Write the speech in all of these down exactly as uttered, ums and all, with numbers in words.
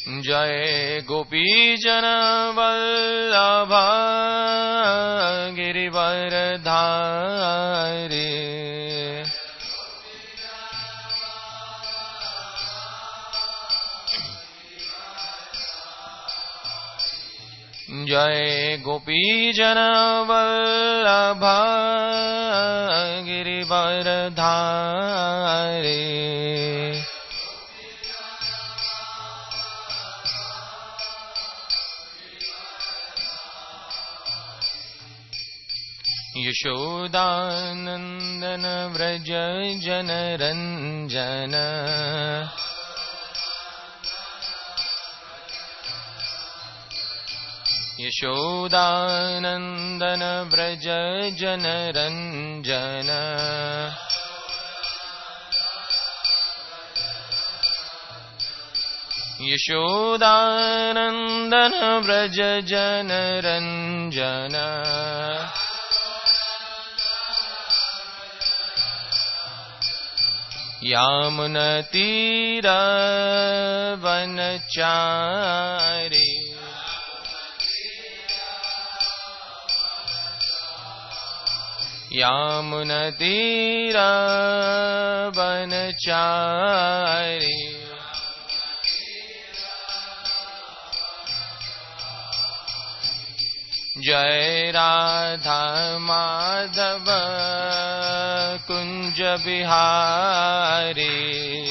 जय गोपीजन वल्लभा गिरिवरधारी। जय गोपीजन वल्लभा गिरिवरधारी। यशोदानंदन व्रज जनरंजन। यशोदानंदन व्रज जनरंजन। यशोदानंदन व्रज जनरंजन। यामुनतीरवनचारी। यामुनतीरवनचारी। जय राधा माधव कुंज बिहारी।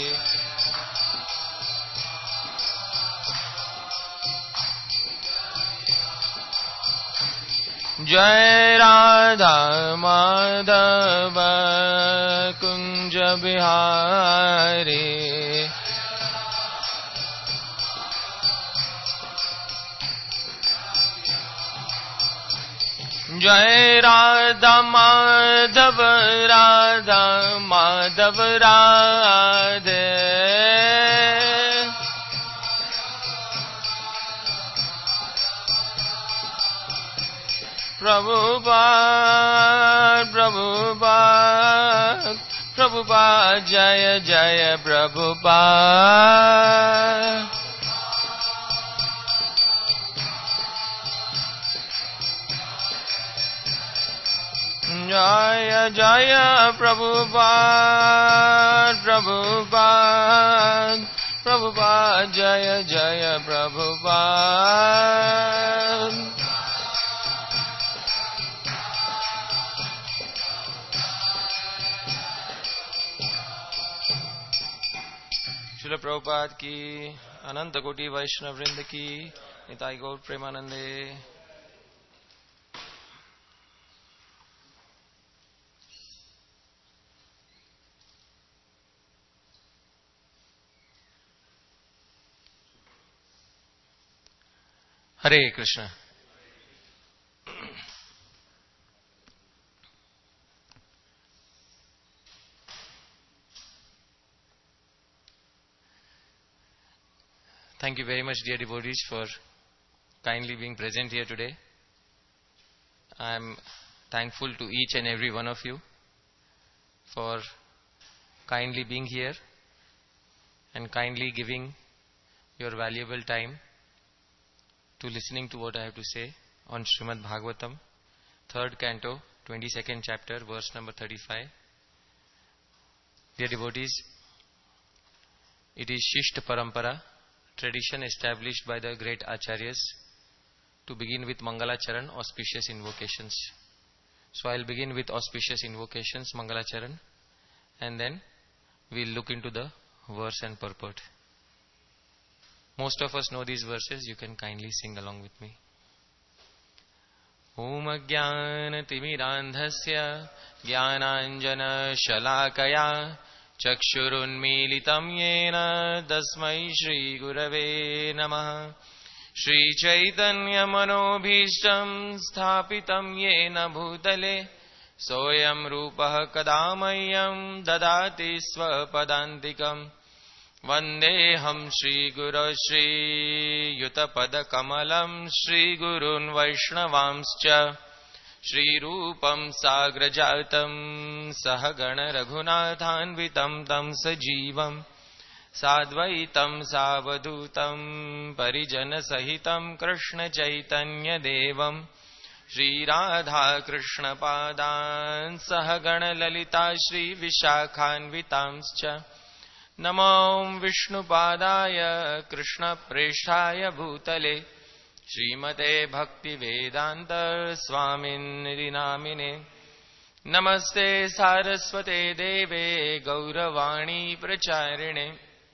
जय राधा माधव कुंज बिहारी। जय राधा माधव राधा माधव राधे। प्रभुपाद प्रभुपाद प्रभुपाद जय जय प्रभुपाद। जय जय प्रभुपाद प्रभुपाद प्रभुपाद जय जय प्रभुपाद। श्रील प्रभुपाद की, अनंत कोटि वैष्णव वृंद की, निताई गौर प्रेमानंदे। हरे Krishna. Thank you very much, dear devotees, for kindly being present here today. I am thankful to each and every one of you for kindly being here and kindly giving your valuable time to listening to what I have to say on Srimad Bhagavatam, third canto, twenty-second chapter, verse number thirty-five. Dear devotees, it is Shishta Parampara, tradition established by the great Acharyas, to begin with Mangalacharan, auspicious invocations. So I'll begin with auspicious invocations, Mangalacharan, and then we'll look into the verse and purport. Most of us know these verses. You can kindly sing along with me. Om Ajnana Timirandhasya Jnananjana Shalakaya Chakshurunmilitam Yena Tasmai Shri Gurave Namaha. Shri Chaitanya Manobhishtam Sthapitam Yena Bhutale Soyam Rupah Kadamayam Dadati Swapadantikam. Vandeham Shri Guru Shri Yutapada Kamalam Shri Gurun Vaishnavamscha Shri Rupam Sagrajatam Sahagana Raghunathanvitam Tam Sajivam साद्वैतं सावधूतं परिजनसहितं कृष्णचैतन्यदेवं श्रीराधाकृष्णपादान् सहगणललिता श्रीविशाखान्वितांश्च नमो विष्णुपादाय कृष्णप्रेष्ठाय भूतले श्रीमते भक्तिवेदान्त स्वामिन्निधि नामिने नमस्ते सारस्वते देवे गौरवाणी प्रचारिणे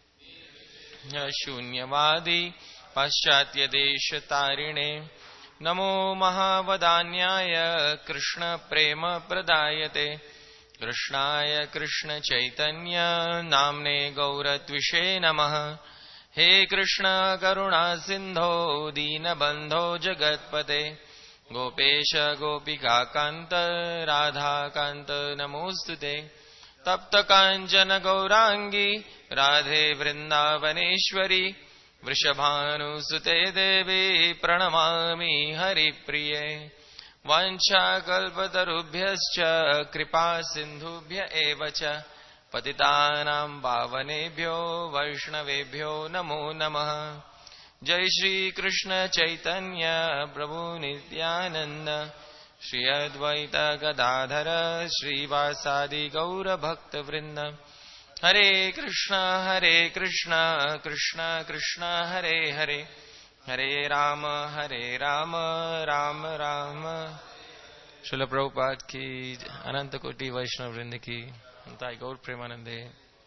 शून्यवादी पाश्चात्यदेशतारिणे नमो महावदान्याय कृष्णप्रेमप्रदायते कृष्णाय कृष्णचैतन्य नाम्ने गौरत्विषे नमः हे कृष्ण करुणा सिन्धो दीनबन्धो जगत्पते गोपेश गोपिकान्त राधाकान्त नमोऽस्तुते तप्त काञ्चन गौरांगी राधे वृन्दावनेश्वरी वृषभानुसुते देवी प्रणमामि हरिप्रिये वाञ्छाकल्पतरुभ्यश्च कृपा सिन्धुभ्य एव च पतितानां पावनेभ्यो वैष्णवेभ्यो नमो नमः। जय श्री कृष्ण चैतन्य प्रभु नित्यानंद श्री अद्वैत गदाधर श्रीवासादि गौर भक्त वृंद। हरे कृष्णा हरे कृष्णा कृष्णा कृष्णा हरे हरे हरे राम हरे राम राम राम। श्रील प्रभुपाद की, अनंत कोटि वैष्णव वृंद की, ताई गौर प्रेमानंदे।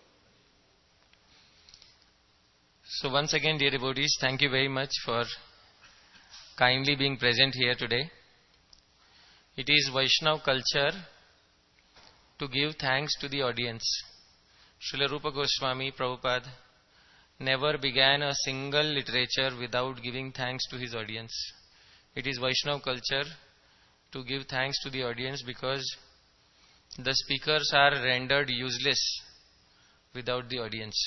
So once again, dear devotees, thank you very much for kindly being present here today. It is Vaishnav culture to give thanks to the audience. Srila Rupa Goswami Prabhupada never began a single literature without giving thanks to his audience. It is Vaishnav culture to give thanks to the audience because the speakers are rendered useless without the audience.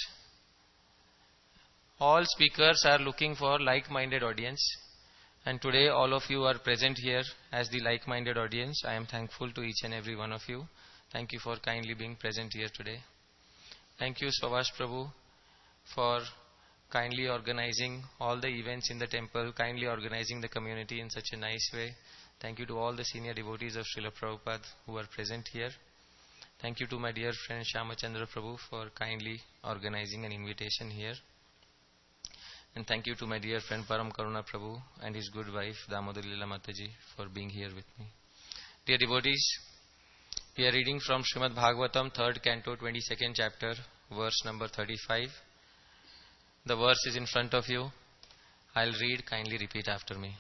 All speakers are looking for like-minded audience, and today all of you are present here as the like-minded audience. I am thankful to each and every one of you. Thank you for kindly being present here today. Thank you Swavash Prabhu for kindly organizing all the events in the temple, kindly organizing the community in such a nice way. Thank you to all the senior devotees of Srila Prabhupada who are present here. Thank you to my dear friend Shyamachandra Prabhu for kindly organizing an invitation here. And thank you to my dear friend Param Karuna Prabhu and his good wife Damodar Lila Mataji for being here with me. Dear devotees, we are reading from Srimad Bhagavatam, third canto, twenty-second chapter, verse number thirty-five. The verse is in front of you. I'll read, kindly repeat after me.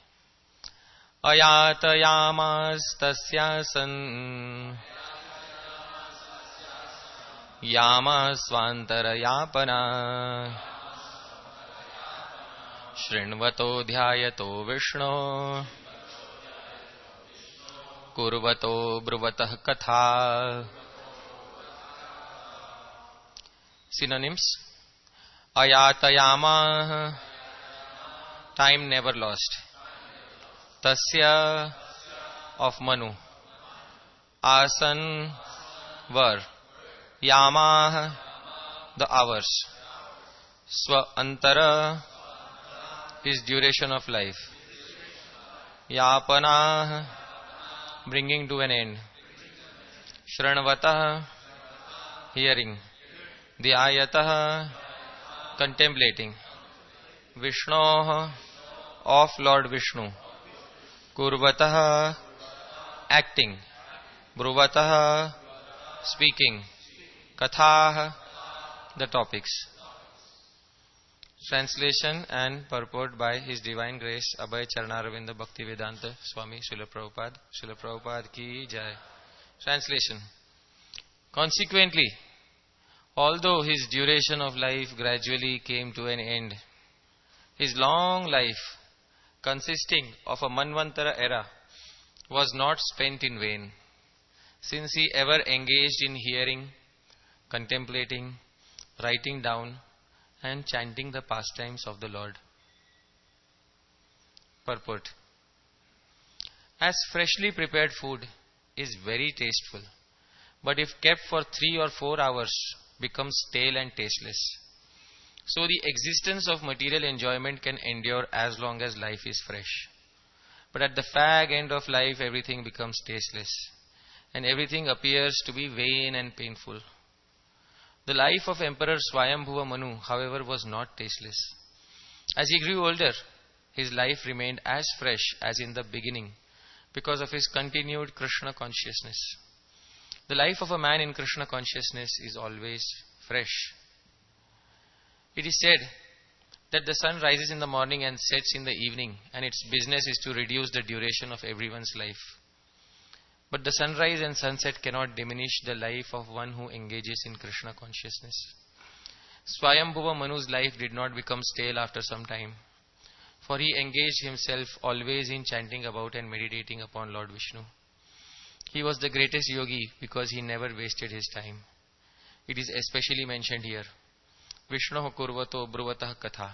Ayatayamastasyasan yamasvantarayapana Shrinvato dhyayato Vishnu Kurvato Bruvatah Katha. Synonyms: Ayatayama, time never lost. Tasya, of Manu. Asan, were. Yama, the hours. Swa antara, his duration of life. Yapana, bringing to an end. Shranvatah, hearing. Dhyayatah, contemplating. Vishnu, of Lord Vishnu. Kurvatah, acting. Bruvatah, speaking. Kathah, the topics. Translation and purport by His Divine Grace Abhay Charnaravinda Bhaktivedanta Swami Srila Prabhupada. Srila Prabhupada ki jai. Translation. Consequently, although his duration of life gradually came to an end, his long life, consisting of a Manvantara era, was not spent in vain, since he ever engaged in hearing, contemplating, writing down, and chanting the pastimes of the Lord. Purport. As freshly prepared food is very tasteful, but if kept for three or four hours becomes stale and tasteless. So the existence of material enjoyment can endure as long as life is fresh. But at the fag end of life, everything becomes tasteless, and everything appears to be vain and painful. The life of Emperor Swayambhuva Manu, however, was not tasteless. As he grew older, his life remained as fresh as in the beginning because of his continued Krishna consciousness. The life of a man in Krishna consciousness is always fresh. It is said that the sun rises in the morning and sets in the evening, and its business is to reduce the duration of everyone's life. But the sunrise and sunset cannot diminish the life of one who engages in Krishna consciousness. Swayambhuva Manu's life did not become stale after some time, for he engaged himself always in chanting about and meditating upon Lord Vishnu. He was the greatest yogi because he never wasted his time. It is especially mentioned here. Vishnu kurvato bruvatah katha.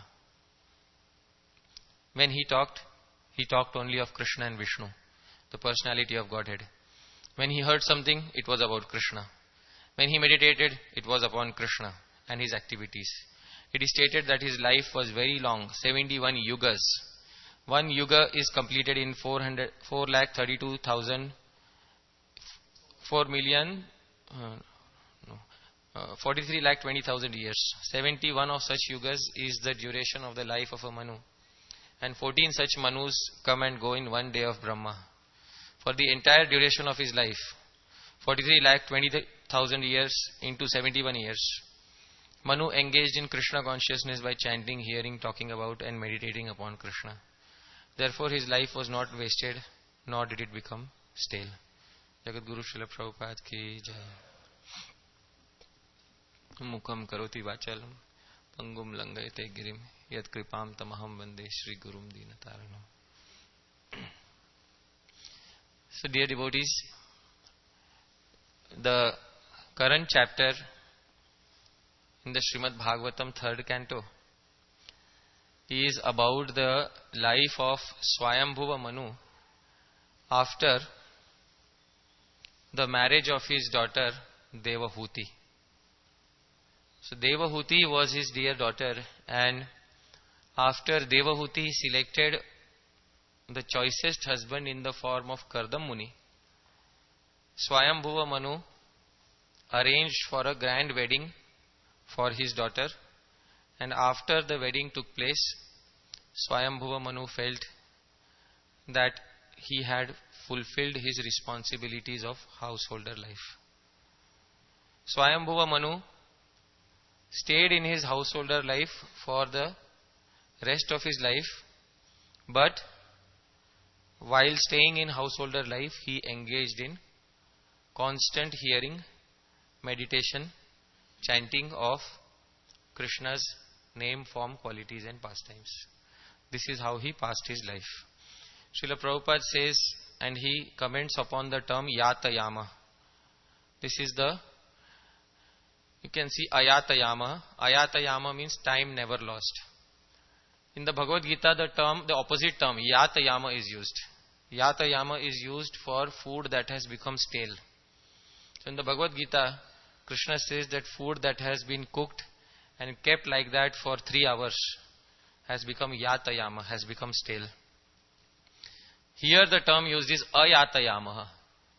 When he talked, he talked only of Krishna and Vishnu, the personality of Godhead. When he heard something, it was about Krishna. When he meditated, it was upon Krishna and his activities. It is stated that his life was very long, seventy-one yugas. One yuga is completed in four lakh thirty-two thousand, four million, uh, no, uh, forty-three lakh twenty thousand years. seventy-one of such yugas is the duration of the life of a Manu. And fourteen such Manus come and go in one day of Brahma. For the entire duration of his life, forty-three lakh twenty thousand years into seventy-one years, Manu engaged in Krishna consciousness by chanting, hearing, talking about and meditating upon Krishna. Therefore his life was not wasted, nor did it become stale. Jagat Guru Srila Prabhupada ki jai. Mukham karoti vachalam pangum langayate girim yat kripam tamaham vande Shri Gurum Dinataranam. So dear devotees, the current chapter in the Srimad Bhagavatam third canto is about the life of Swayambhuva Manu after the marriage of his daughter Devahuti. So Devahuti was his dear daughter, and after Devahuti selected the choicest husband in the form of Kardam Muni, Swayambhuva Manu arranged for a grand wedding for his daughter, and after the wedding took place, Swayambhuva Manu felt that he had fulfilled his responsibilities of householder life. Swayambhuva Manu stayed in his householder life for the rest of his life, but while staying in householder life, he engaged in constant hearing, meditation, chanting of Krishna's name, form, qualities and pastimes. This is how he passed his life. Srila Prabhupada says, and he comments upon the term Yatayama. This is the, you can see Ayatayama. Ayatayama means time never lost. In the Bhagavad Gita, the term, the opposite term, Yatayama is used. Yatayama is used for food that has become stale. So in the Bhagavad Gita, Krishna says that food that has been cooked and kept like that for three hours has become Yatayama, has become stale. Here the term used is Ayatayama,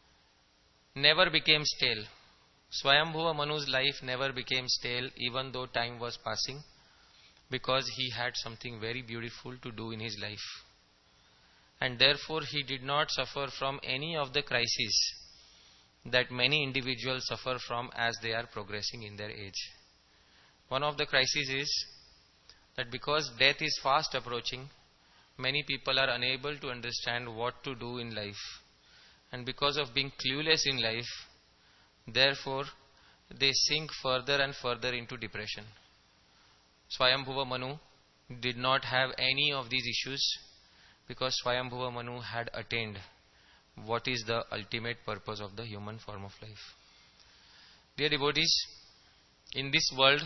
never became stale. Swayambhuva Manu's life never became stale even though time was passing, because he had something very beautiful to do in his life. And therefore he did not suffer from any of the crises that many individuals suffer from as they are progressing in their age. One of the crises is that because death is fast approaching, many people are unable to understand what to do in life. And because of being clueless in life, therefore they sink further and further into depression. Swayambhuva Manu did not have any of these issues because Swayambhuva Manu had attained what is the ultimate purpose of the human form of life. Dear devotees, in this world,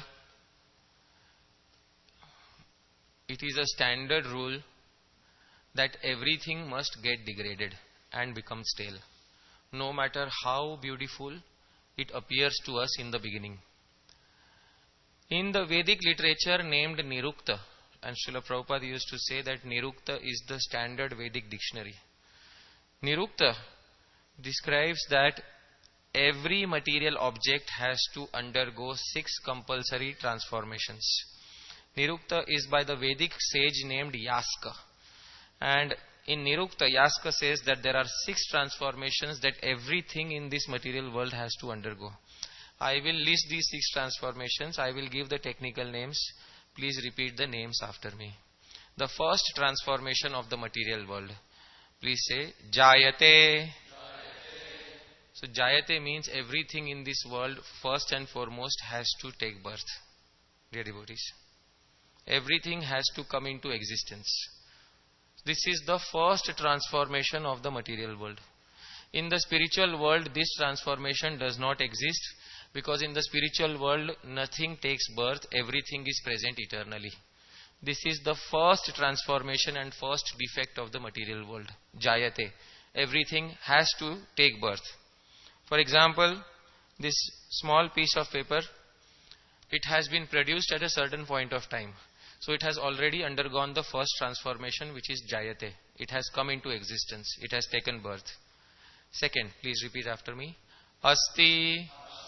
it is a standard rule that everything must get degraded and become stale, no matter how beautiful it appears to us in the beginning. In the Vedic literature named Nirukta, and Srila Prabhupada used to say that Nirukta is the standard Vedic dictionary. Nirukta describes that every material object has to undergo six compulsory transformations. Nirukta is by the Vedic sage named Yaska. And in Nirukta, Yaska says that there are six transformations that everything in this material world has to undergo. I will list these six transformations. I will give the technical names. Please repeat the names after me. The first transformation of the material world. Please say, Jayate. So Jayate means everything in this world first and foremost has to take birth. Dear devotees, everything has to come into existence. This is the first transformation of the material world. In the spiritual world, this transformation does not exist, because in the spiritual world nothing takes birth, everything is present eternally. This is the first transformation and first defect of the material world. Jayate. Everything has to take birth. For example, this small piece of paper, it has been produced at a certain point of time. So it has already undergone the first transformation, which is Jayate. It has come into existence. It has taken birth. Second, please repeat after me. Asti.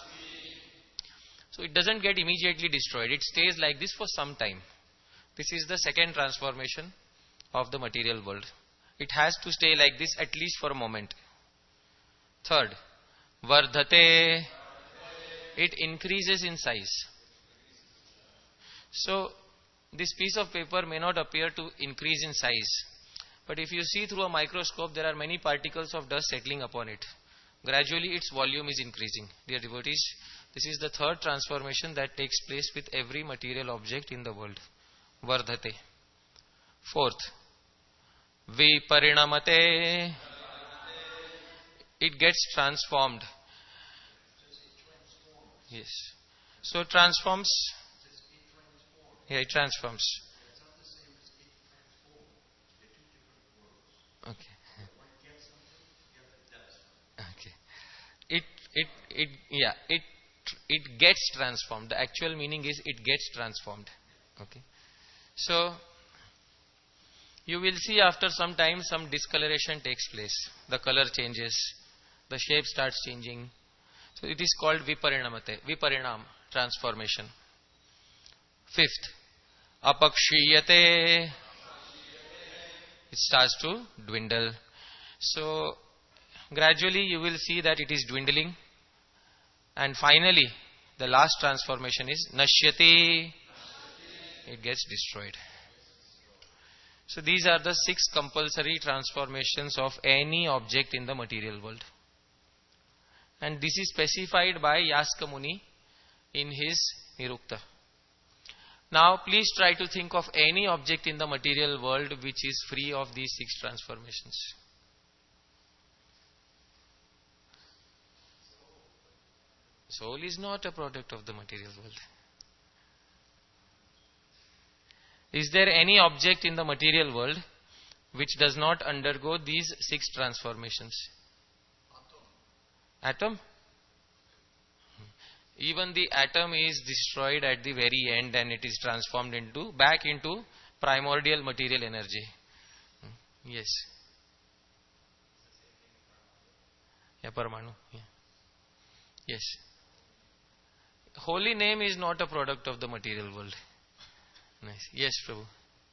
So it doesn't get immediately destroyed. It stays like this for some time. This is the second transformation of the material world. It has to stay like this at least for a moment. Third, Vardhate. It increases in size. So this piece of paper may not appear to increase in size, but if you see through a microscope, there are many particles of dust settling upon it. Gradually its volume is increasing. Dear devotees, this is the third transformation that takes place with every material object in the world. Vardhate. Fourth, Viparinamate. It gets transformed. Yes. So transforms. Yeah, it transforms. Okay. Okay. It it it yeah it it gets transformed. The actual meaning is it gets transformed. Okay. So you will see after some time some discoloration takes place. The color changes. The shape starts changing. So it is called Viparinamate. Viparinam, transformation. Fifth, Apakshiyate. It starts to dwindle. So gradually you will see that it is dwindling. And finally, the last transformation is Nashyati. It gets destroyed. So these are the six compulsory transformations of any object in the material world. And this is specified by Yaska Muni in his Nirukta. Now please try to think of any object in the material world which is free of these six transformations. Soul is not a product of the material world. Is there any object in the material world which does not undergo these six transformations? Atom? Even the atom is destroyed at the very end and it is transformed into back into primordial material energy. Yes. Yeah, Paramanu. Yeah. Yes. Holy name is not a product of the material world. Nice. Yes, Prabhu.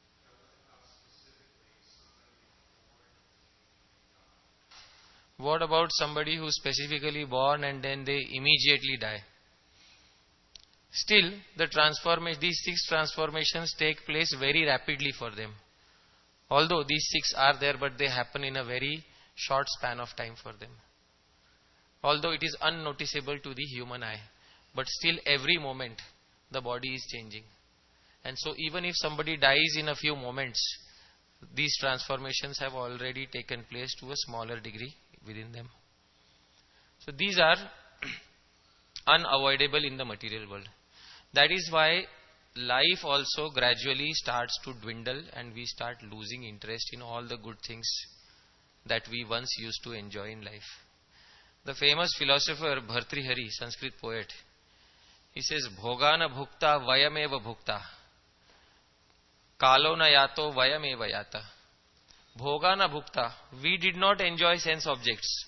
What about somebody who is specifically born and then they immediately die? Still, the transformation, these six transformations take place very rapidly for them. Although these six are there, but they happen in a very short span of time for them. Although it is unnoticeable to the human eye, but still every moment the body is changing. And so even if somebody dies in a few moments, these transformations have already taken place to a smaller degree within them. So these are unavoidable in the material world. That is why life also gradually starts to dwindle and we start losing interest in all the good things that we once used to enjoy in life. The famous philosopher Bhartrihari, Sanskrit poet, He says, Bhogana bhukta vayameva bhukta. Kalo na yato vayameva yata. Bhogana bhukta. We did not enjoy sense objects.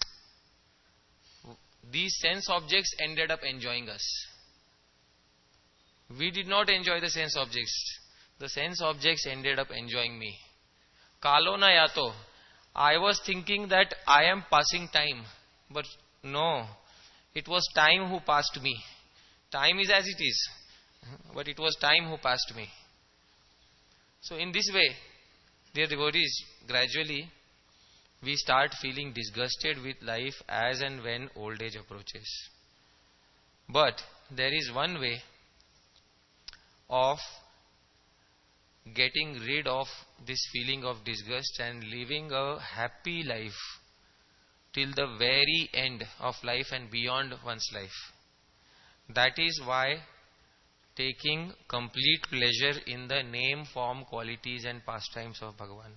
These sense objects ended up enjoying us. We did not enjoy the sense objects. The sense objects ended up enjoying me. Kalo na yato. I was thinking that I am passing time. But no. It was time who passed me. Time is as it is. But it was time who passed me. So in this way, dear devotees, gradually we start feeling disgusted with life as and when old age approaches. But there is one way of getting rid of this feeling of disgust and living a happy life till the very end of life and beyond one's life. That is why taking complete pleasure in the name, form, qualities and pastimes of Bhagavan.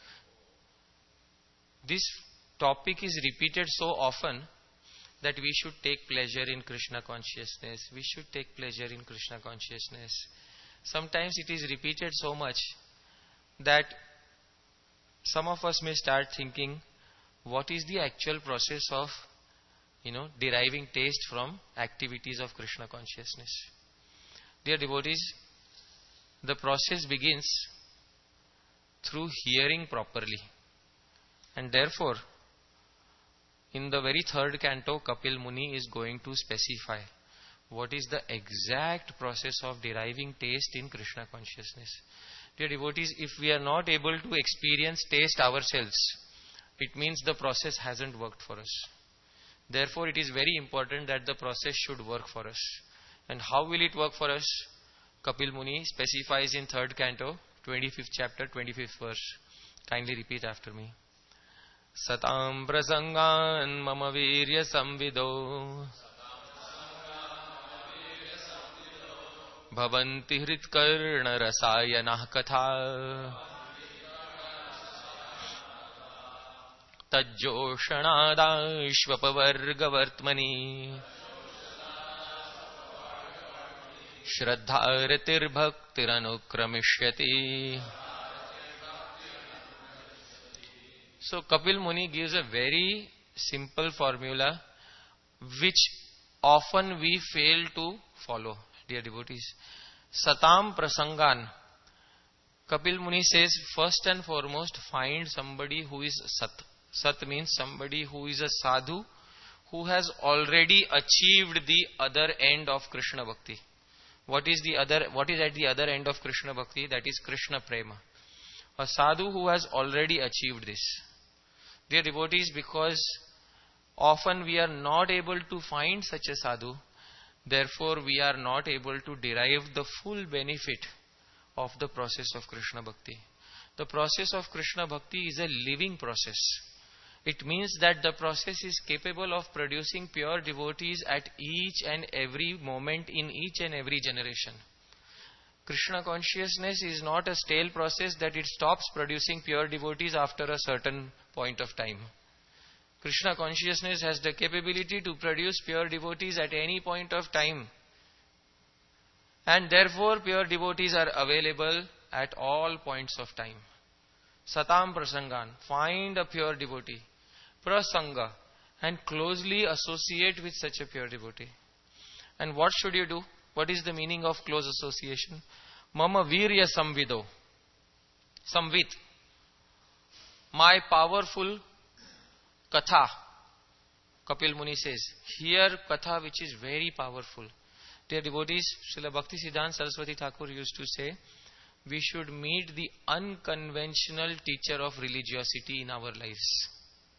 This topic is repeated so often that we should take pleasure in Krishna consciousness. We should take pleasure in Krishna consciousness. Sometimes it is repeated so much that some of us may start thinking, what is the actual process of, you know, deriving taste from activities of Krishna consciousness? Dear devotees, the process begins through hearing properly. And therefore, in the very third canto, Kapil Muni is going to specify what is the exact process of deriving taste in Krishna consciousness. Dear devotees, if we are not able to experience taste ourselves, it means the process hasn't worked for us. Therefore, it is very important that the process should work for us. And how will it work for us? Kapil Muni specifies in third canto, twenty-fifth chapter, twenty-fifth verse. Kindly repeat after me. Satam prasangan mama virya samvido bhavanti hritkarna rasayanah katha tajjoshanadaishvapavargavartmani Shraddharatir bhaktiranukramishyati. So Kapil Muni gives a very simple formula which often we fail to follow, dear devotees. Satam prasangan. Kapil Muni says, first and foremost, find somebody who is sat. Sat means somebody who is a sadhu, who has already achieved the other end of Krishna Bhakti. What is the other? What is at the other end of Krishna Bhakti? That is Krishna Prema. A sadhu who has already achieved this. Dear devotees, because often we are not able to find such a sadhu, therefore we are not able to derive the full benefit of the process of Krishna Bhakti. The process of Krishna Bhakti is a living process. It means that the process is capable of producing pure devotees at each and every moment in each and every generation. Krishna consciousness is not a stale process that it stops producing pure devotees after a certain point of time. Krishna consciousness has the capability to produce pure devotees at any point of time. And therefore pure devotees are available at all points of time. Satam prasangan. Find a pure devotee. Prasanga. And closely associate with such a pure devotee. And what should you do? What is the meaning of close association? Mama virya samvido. Samvit. My powerful katha. Kapil Muni says, hear katha which is very powerful. Dear devotees, Srila Bhaktisiddhanta Saraswati Thakur used to say, we should meet the unconventional teacher of religiosity in our lives.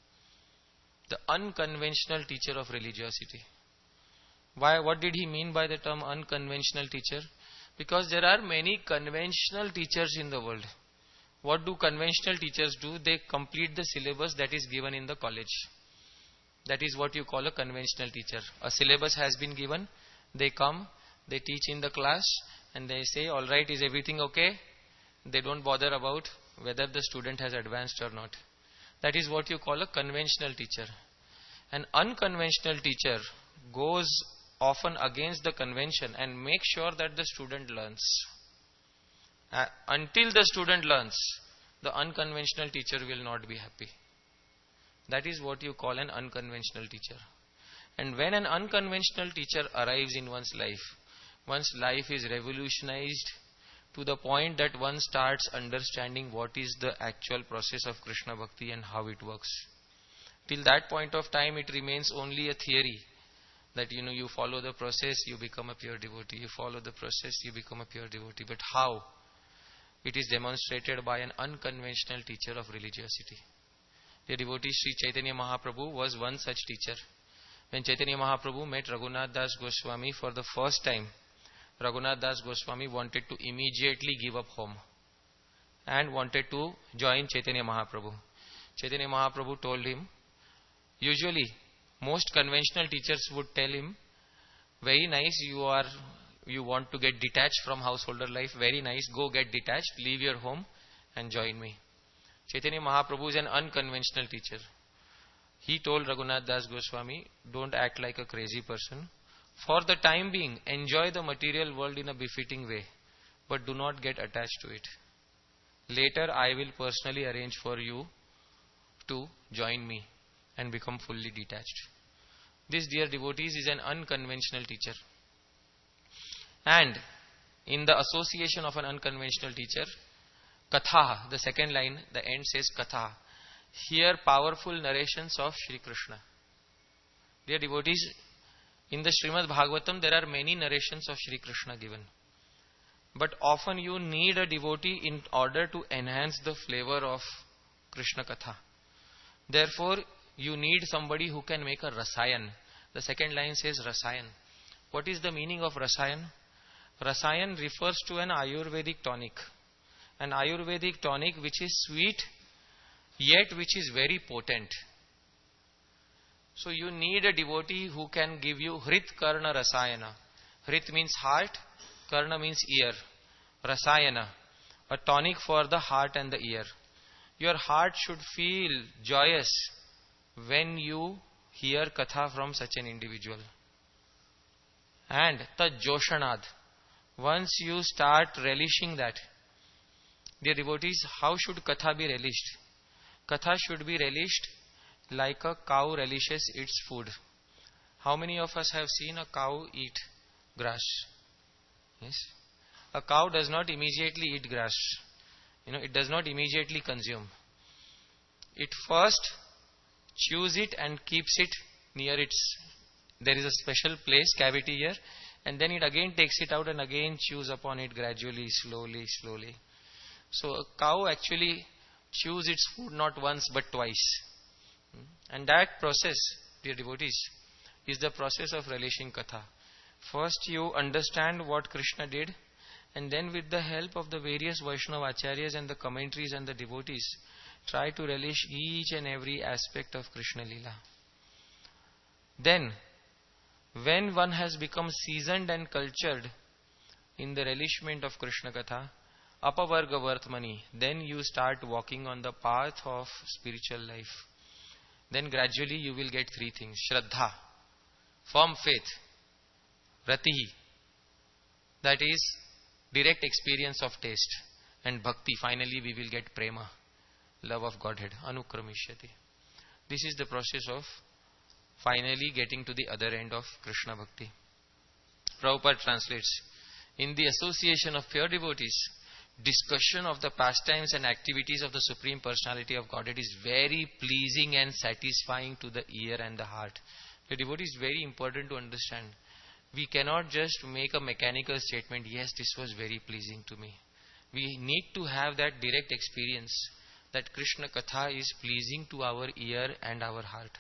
The unconventional teacher of religiosity. Why? What did he mean by the term unconventional teacher? Because there are many conventional teachers in the world. What do conventional teachers do? They complete the syllabus that is given in the college. That is what you call a conventional teacher. A syllabus has been given. They come, they teach in the class, and they say, all right, is everything okay? They don't bother about whether the student has advanced or not. That is what you call a conventional teacher. An unconventional teacher goes often against the convention and make sure that the student learns. Uh, until the student learns, the unconventional teacher will not be happy. That is what you call an unconventional teacher. And when an unconventional teacher arrives in one's life, one's life is revolutionized to the point that one starts understanding what is the actual process of Krishna Bhakti and how it works. Till that point of time, it remains only a theory that, you know, you follow the process, you become a pure devotee. You follow the process, you become a pure devotee. But how? It is demonstrated by an unconventional teacher of religiosity. The devotee Sri Chaitanya Mahaprabhu was one such teacher. When Chaitanya Mahaprabhu met Raghunath Das Goswami for the first time, Raghunath Das Goswami wanted to immediately give up home and wanted to join Chaitanya Mahaprabhu. Chaitanya Mahaprabhu told him, usually most conventional teachers would tell him, very nice, you are you want to get detached from householder life, very nice, go get detached, leave your home and join me. Chaitanya Mahaprabhu is an unconventional teacher. He told Raghunath Das Goswami, don't act like a crazy person. For the time being, enjoy the material world in a befitting way, but do not get attached to it. Later, I will personally arrange for you to join me and become fully detached. This, dear devotees, is an unconventional teacher. And in the association of an unconventional teacher, Katha, the second line, the end says Katha. Here powerful narrations of Shri Krishna. Dear devotees, in the Srimad Bhagavatam there are many narrations of Shri Krishna given. But often you need a devotee in order to enhance the flavor of Krishna Katha. Therefore, you need somebody who can make a Rasayan. The second line says Rasayan. What is the meaning of Rasayan? Rasayan refers to an Ayurvedic tonic. An Ayurvedic tonic which is sweet yet which is very potent. So you need a devotee who can give you Hrit Karna Rasayana. Hrit means heart, Karna means ear. Rasayana, a tonic for the heart and the ear. Your heart should feel joyous when you hear Katha from such an individual. And Tad Joshanad, once you start relishing that, dear devotees, how should Katha be relished? Katha should be relished like a cow relishes its food. How many of us have seen a cow eat grass? Yes. A cow does not immediately eat grass. You know, it does not immediately consume. It first chews it and keeps it near its, there is a special place, cavity here, and then it again takes it out and again chews upon it gradually, slowly, slowly. So a cow actually chews its food not once but twice. And that process, dear devotees, is the process of relishing Katha. First you understand what Krishna did, and then with the help of the various Vaishnava Acharyas and the commentaries and the devotees, try to relish each and every aspect of Krishna Leela. Then, when one has become seasoned and cultured in the relishment of Krishna Katha, Apavarga Vartmani, then you start walking on the path of spiritual life. Then gradually you will get three things. Shraddha, firm faith. Ratihi, that is direct experience of taste. And Bhakti, finally we will get Prema, love of Godhead. Anukramishyati. This is the process of finally getting to the other end of Krishna Bhakti. Prabhupada translates, in the association of pure devotees, discussion of the pastimes and activities of the Supreme Personality of Godhead is very pleasing and satisfying to the ear and the heart. The devotee is very important to understand. We cannot just make a mechanical statement, yes, this was very pleasing to me. We need to have that direct experience that Krishna Katha is pleasing to our ear and our heart.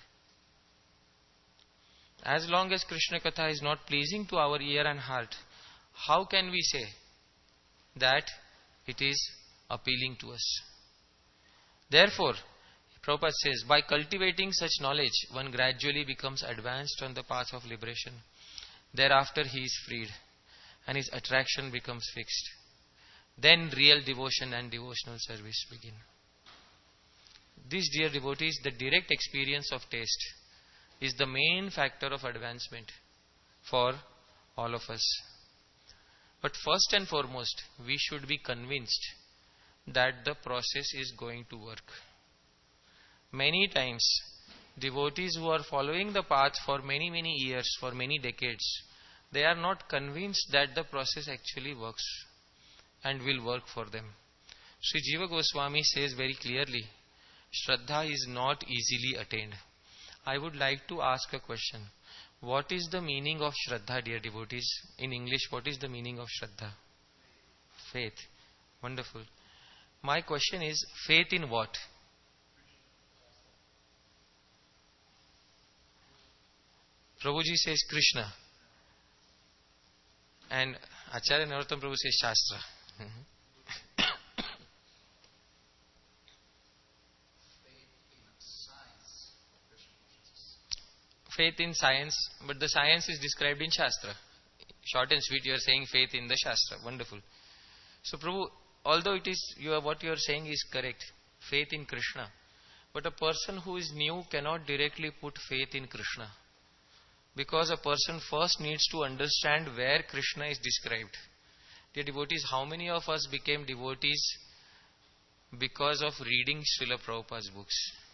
As long as Krishna Katha is not pleasing to our ear and heart, how can we say that it is appealing to us? Therefore, Prabhupada says, by cultivating such knowledge, one gradually becomes advanced on the path of liberation. Thereafter he is freed and his attraction becomes fixed. Then real devotion and devotional service begin. This, dear devotees, the direct experience of taste is the main factor of advancement for all of us. But first and foremost, we should be convinced that the process is going to work. Many times, devotees who are following the path for many, many years, for many decades, they are not convinced that the process actually works and will work for them. Sri Jiva Goswami says very clearly, Shraddha is not easily attained. I would like to ask a question. What is the meaning of Shraddha, dear devotees? In English, what is the meaning of Shraddha? Faith. Wonderful. My question is, faith in what? Prabhuji says Krishna. And Acharya Narottam Prabhu says Shastra. Faith in science, but the science is described in Shastra. Short and sweet, you are saying faith in the Shastra. Wonderful. So Prabhu, although it is you are, what you are saying is correct, faith in Krishna, but a person who is new cannot directly put faith in Krishna. Because a person first needs to understand where Krishna is described. Dear devotees, how many of us became devotees because of reading Srila Prabhupada's books?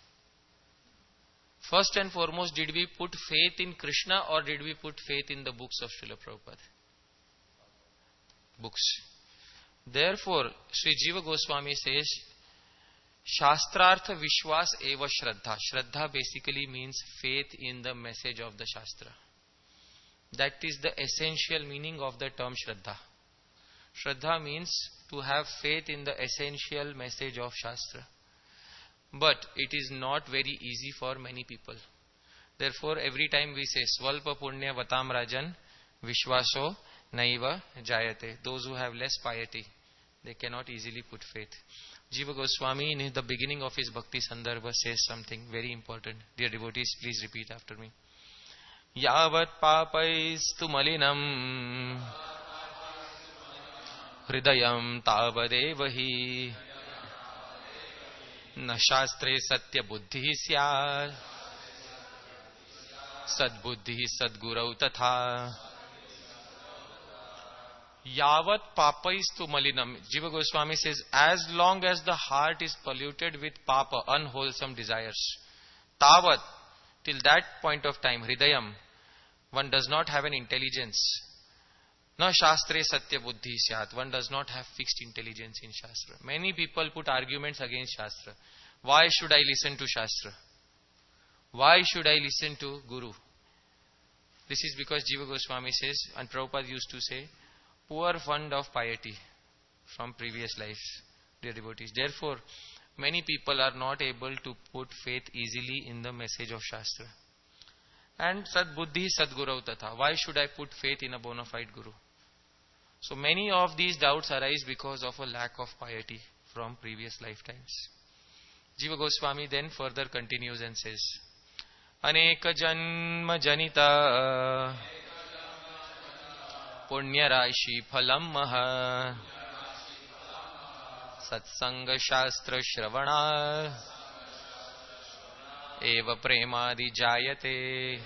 First and foremost, did we put faith in Krishna or did we put faith in the books of Srila Prabhupada? Books. Therefore, Sri Jiva Goswami says, Shastrartha Vishwas Eva Shraddha. Shraddha basically means faith in the message of the Shastra. That is the essential meaning of the term Shraddha. Shraddha means to have faith in the essential message of Shastra. But it is not very easy for many people. Therefore, every time we say Svalpa Punya Vatam Rajan Vishwaso Naiva Jayate. Those who have less piety, they cannot easily put faith. Jiva Goswami in the beginning of his Bhakti Sandarbha says something very important. Dear devotees, please repeat after me. Yavat papaistu malinam hridayam tavadevahi na shastre satya buddhi syat sadbuddhi sadgurau tatha. Yavat papaistu malinam. Jiva Goswami says, as long as the heart is polluted with papa, unwholesome desires, tavat, till that point of time, hridayam, one does not have an intelligence. Na shastre satya buddhi syat. One does not have fixed intelligence in Shastra. Many people put arguments against Shastra. Why should I listen to Shastra? Why should I listen to Guru? This is because Jiva Goswami says, and Prabhupada used to say, poor fund of piety from previous lives, dear devotees. Therefore, many people are not able to put faith easily in the message of Shastra. And Sadbuddhi Sadgurau Tatha. Why should I put faith in a bona fide Guru? So many of these doubts arise because of a lack of piety from previous lifetimes. Jiva Goswami then further continues and says, Aneka Janma Janita Punya Rashi Phalam Maha Satsanga Shastra Shravana Eva Premadi Jayate.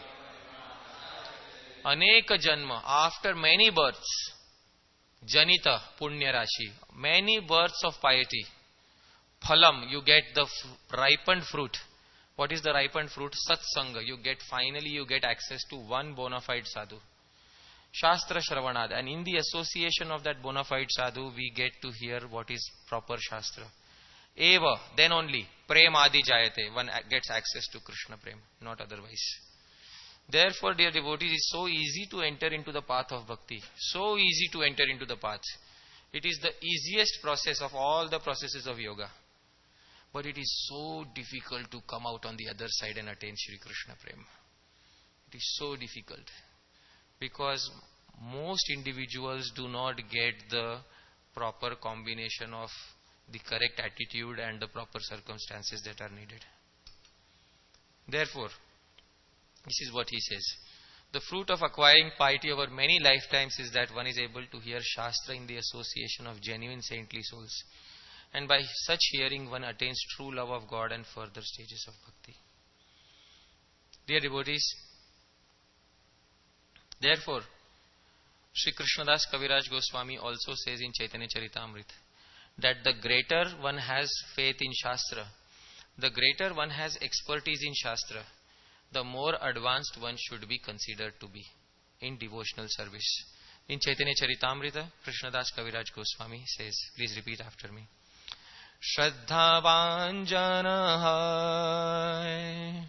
Aneka Janma, after many births, Janita Punya Rashi, many births of piety, Phalam, you get the f- ripened fruit. What is the ripened fruit? Satsanga, you get, finally you get access to one bona fide sadhu. Shastra Shravanad, and in the association of that bona fide sadhu, we get to hear what is proper Shastra. Eva, then only, Prem Adi Jayate, one gets access to Krishna Prem, not otherwise. Therefore, dear devotees, it is so easy to enter into the path of bhakti. So easy to enter into the path. It is the easiest process of all the processes of yoga. But it is so difficult to come out on the other side and attain Shri Krishna Prem. It is so difficult. Because most individuals do not get the proper combination of the correct attitude and the proper circumstances that are needed. Therefore, this is what he says. The fruit of acquiring piety over many lifetimes is that one is able to hear Shastra in the association of genuine saintly souls. And by such hearing, one attains true love of God and further stages of bhakti. Dear devotees, Therefore, Sri Krishnadas Kaviraj Goswami also says in Chaitanya Charitamrita that the greater one has faith in Shastra, the greater one has expertise in Shastra, the more advanced one should be considered to be in devotional service. In Chaitanya Charitamrita, Krishnadas Kaviraj Goswami says, please repeat after me. Shraddhavan jana hai,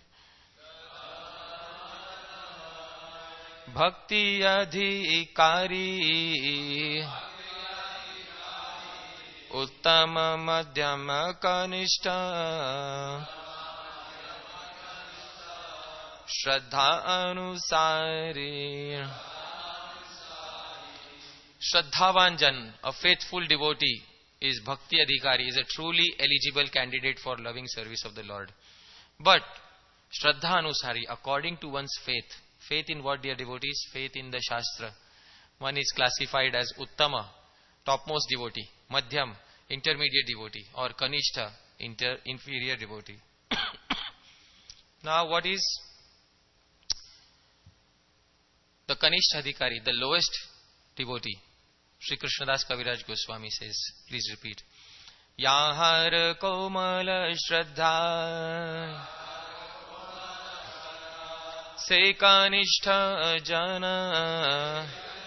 bhakti adhikari, uttama madhyama kanishta, Shraddha anusari. Shraddhavan jan, a faithful devotee, is Bhakti Adhikari, is a truly eligible candidate for loving service of the Lord. But Shraddha Anusari, according to one's faith, faith in what, dear devotees? Faith in the Shastra. One is classified as Uttama, topmost devotee, Madhyam, intermediate devotee, or Kanishta, inter, inferior devotee. Now what is the Kanishta Adhikari, the lowest devotee? Sri Krishnadas Kaviraj Goswami says, please repeat. Yahar Komala Shraddha Se Kanishta Jana.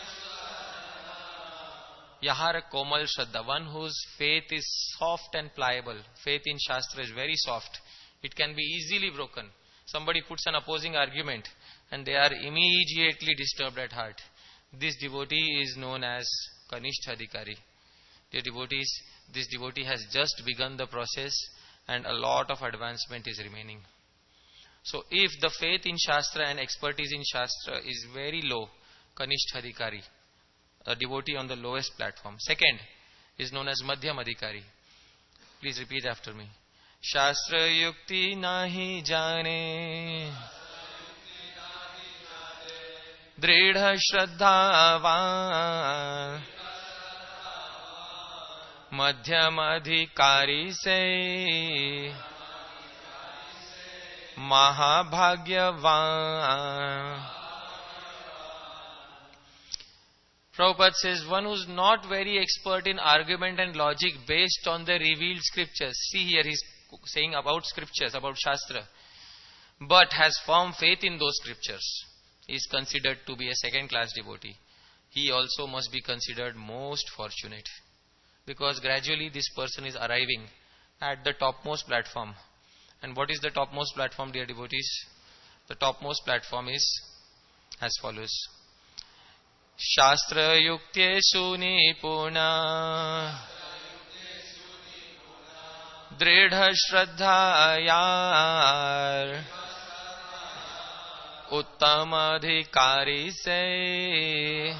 Yahar Komal Shraddha, one whose faith is soft and pliable. Faith in Shastra is very soft. It can be easily broken. Somebody puts an opposing argument and they are immediately disturbed at heart. This devotee is known as Kanishta Adhikari. Dear devotees, this devotee has just begun the process and a lot of advancement is remaining. So if the faith in Shastra and expertise in Shastra is very low, Kanishta Adhikari, a devotee on the lowest platform. Second is known as Madhyam Adhikari. Please repeat after me. Shastra yukti nahi jane, dridha shraddhavan, Madhyam Adhikari se Mahabhagyavan. Prabhupada says, one who is not very expert in argument and logic based on the revealed scriptures. See here, he is saying about scriptures, about Shastra, but has firm faith in those scriptures, is considered to be a second class devotee. He also must be considered most fortunate, because gradually this person is arriving at the topmost platform. And what is the topmost platform, dear devotees? The topmost platform is as follows. Shastra yuktye sunipuna dridha shraddhayar uttama adhikari se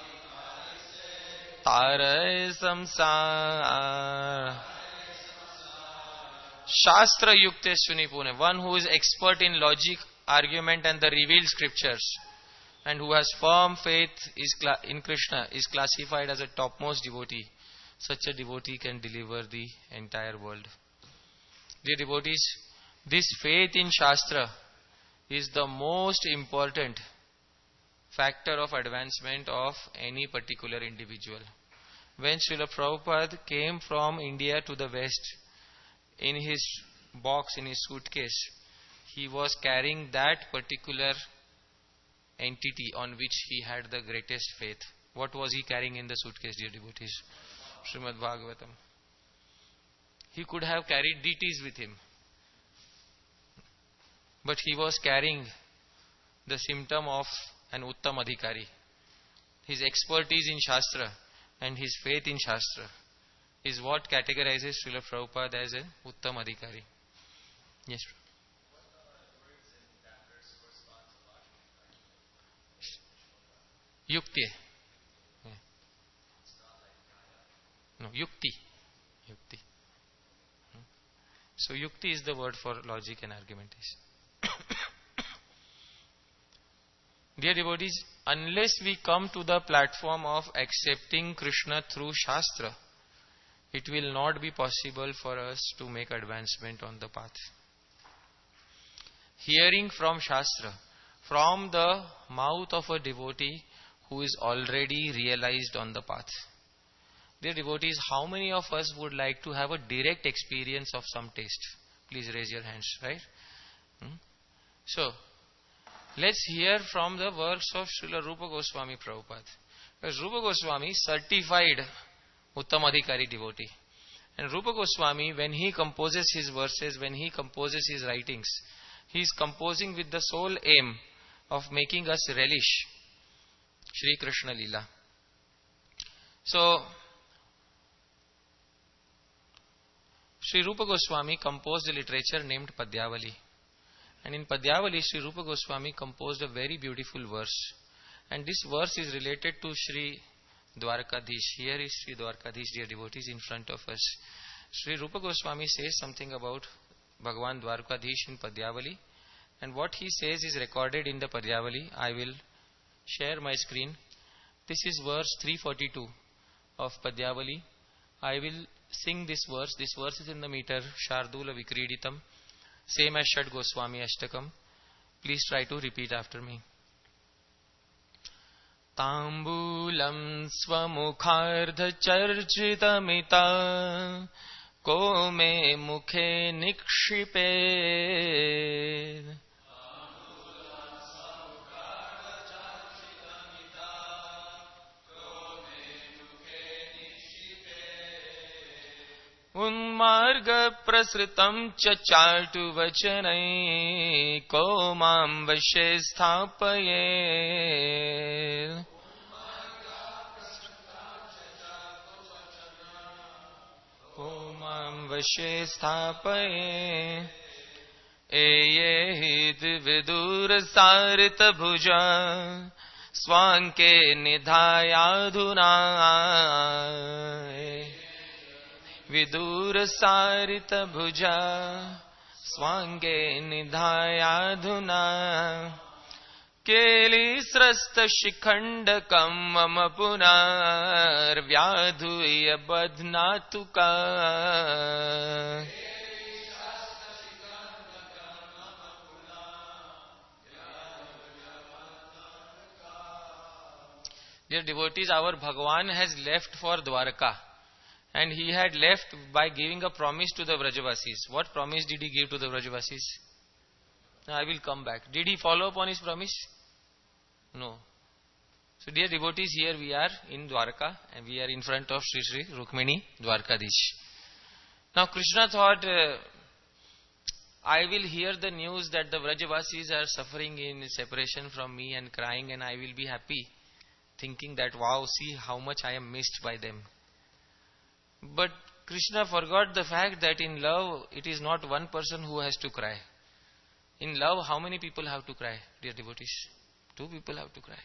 taray samsar. Shastra yukte sunipune, one who is expert in logic, argument and the revealed scriptures, and who has firm faith is in Krishna, is classified as a topmost devotee. Such a devotee can deliver the entire world. Dear devotees, this faith in Shastra is the most important factor of advancement of any particular individual. When Srila Prabhupada came from India to the West, in his box, in his suitcase, he was carrying that particular entity on which he had the greatest faith. What was he carrying in the suitcase, dear devotees? Srimad Bhagavatam. He could have carried deities with him, but he was carrying the symptom of an Uttam Adhikari. His expertise in Shastra and his faith in Shastra is what categorizes Srila Prabhupada as an Uttam Adhikari. Yes. Yukti. Yeah. No, Yukti. Yukti. So Yukti is the word for logic and argumentation. Dear devotees, unless we come to the platform of accepting Krishna through Shastra, it will not be possible for us to make advancement on the path. Hearing from Shastra, from the mouth of a devotee who is already realized on the path. Dear devotees, how many of us would like to have a direct experience of some taste? Please raise your hands, right? Hmm? So, let's hear from the words of Srila Rupa Goswami Prabhupada. Because Rupa Goswami certified Uttamadhikari devotee. And Rupa Goswami, when he composes his verses, when he composes his writings, he is composing with the sole aim of making us relish Shri Krishna Leela. So, Sri Rupa Goswami composed a literature named Padyavali. And in Padyavali, Sri Rupa Goswami composed a very beautiful verse. And this verse is related to Sri Dwarkadish. Here is Sri Dwarkadish, dear devotees, in front of us. Sri Rupa Goswami says something about Bhagavan Dwarkadish in Padyavali. And what he says is recorded in the Padyavali. I will share my screen. This is verse three forty-two of Padyavali. I will sing this verse. This verse is in the meter Shardula Vikriditam, same as Shad Goswami Ashtakam. Please try to repeat after me. Tambulam swamukardha charchitamita ko me mukhe nikshipe. उन्मार्ग प्रसृतं च चाटु वचनै को मां वशे स्थापये को मां वशे स्थापये एये हित विदुर सारित भुजा स्वांके निधायाधुना विदूर सारित भुजा स्वांगे निधायाधुना केली स्रस्त शिखंडकं मम पुनर्व्याधुय बध्नातुका Dear devotees, our Bhagavan has left for Dwarka. And he had left by giving a promise to the Vrajavasis. What promise did he give to the Vrajavasis? I will come back. Did he follow up on his promise? No. So dear devotees, here we are in Dwarka and we are in front of Sri Sri Rukmini Dwarkadish. Now Krishna thought, uh, I will hear the news that the Vrajavasis are suffering in separation from me and crying, and I will be happy, thinking that, wow, see how much I am missed by them. But Krishna forgot the fact that in love, it is not one person who has to cry. In love, how many people have to cry, dear devotees? Two people have to cry.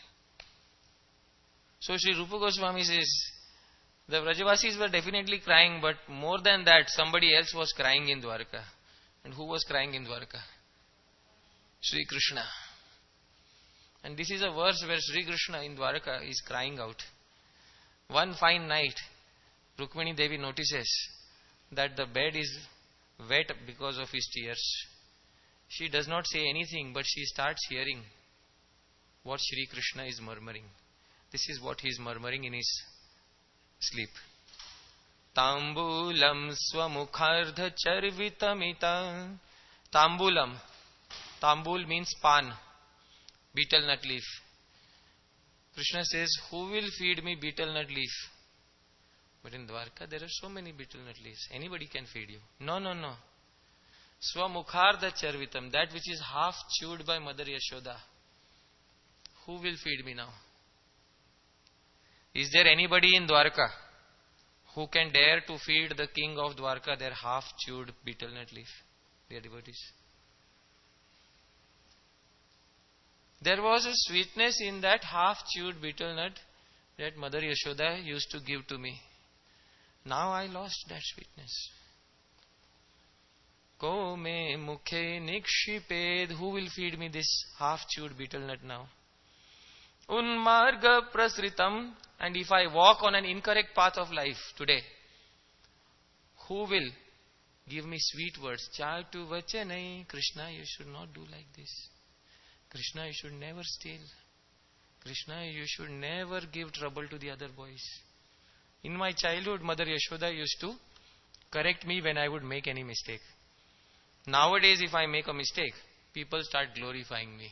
So Sri Rupa Goswami says, the Vrajavasis were definitely crying, but more than that, somebody else was crying in Dwarka. And who was crying in Dwarka? Sri Krishna. And this is a verse where Sri Krishna in Dwarka is crying out. One fine night, Rukmini Devi notices that the bed is wet because of his tears. She does not say anything, but she starts hearing what Shri Krishna is murmuring. This is what he is murmuring in his sleep. Tambulam swamukardha charvitamita. Tambulam. Tambul means pan, betel nut leaf. Krishna says, who will feed me betel nut leaf? But in Dwarka, there are so many betel nut leaves. Anybody can feed you. No, no, no. Swamukharda charvitam, that which is half chewed by Mother Yashoda. Who will feed me now? Is there anybody in Dwarka who can dare to feed the king of Dwarka their half chewed betel nut leaf? Dear devotees. There was a sweetness in that half chewed betel nut that Mother Yashoda used to give to me. Now I lost that sweetness. Ko me mukhe nikshiped. Who will feed me this half-chewed betel nut now? Unmarga prasritam. And if I walk on an incorrect path of life today, who will give me sweet words? Chatu vachanai. Krishna, you should not do like this. Krishna, you should never steal. Krishna, you should never give trouble to the other boys. In my childhood, Mother Yashoda used to correct me when I would make any mistake. Nowadays, if I make a mistake, people start glorifying me.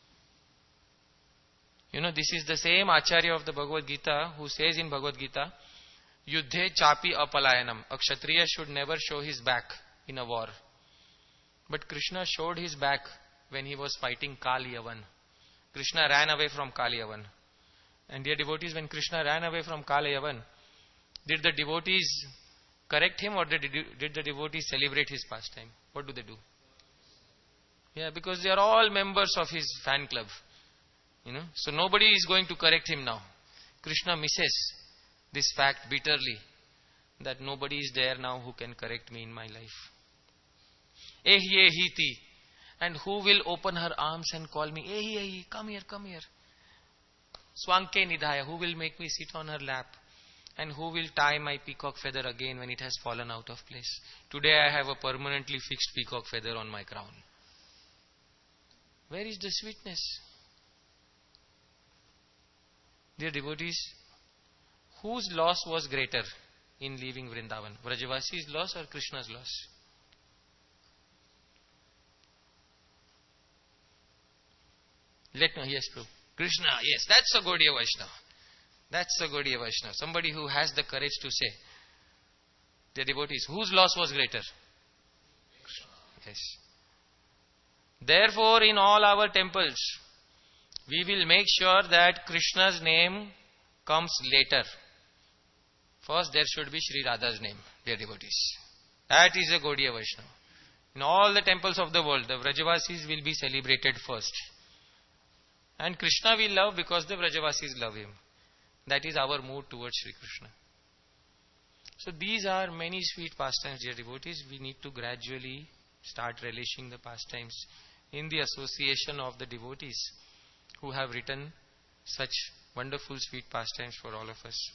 You know, this is the same Acharya of the Bhagavad Gita who says in Bhagavad Gita, Yuddhe chapi apalayanam. A Kshatriya should never show his back in a war. But Krishna showed his back when he was fighting Kali Yavan. Krishna ran away from Kali Yavan. And dear devotees, when Krishna ran away from Kali Yavan, did the devotees correct him or did, did the devotees celebrate his pastime? What do they do? Yeah, because they are all members of his fan club. You know, so nobody is going to correct him now. Krishna misses this fact bitterly, that nobody is there now who can correct me in my life. Ehi ehi ti. And who will open her arms and call me, Ehi ehi, come here, come here. Swanke nidhaya, who will make me sit on her lap? And who will tie my peacock feather again when it has fallen out of place? Today I have a permanently fixed peacock feather on my crown. Where is the sweetness? Dear devotees, whose loss was greater in leaving Vrindavan? Vrajavasi's loss or Krishna's loss? Let me, yes, Prabhu. Krishna, yes, that's a Gaudiya Vaishnava. That's a Gaudiya Vaishnava. Somebody who has the courage to say. Dear devotees, whose loss was greater? Yes. Therefore, in all our temples, we will make sure that Krishna's name comes later. First, there should be Sri Radha's name, dear devotees. That is a Gaudiya Vaishnava. In all the temples of the world, the Vrajavasis will be celebrated first. And Krishna we love because the Vrajavasis love him. That is our mood towards Sri Krishna. So these are many sweet pastimes, dear devotees. We need to gradually start relishing the pastimes in the association of the devotees who have written such wonderful sweet pastimes for all of us.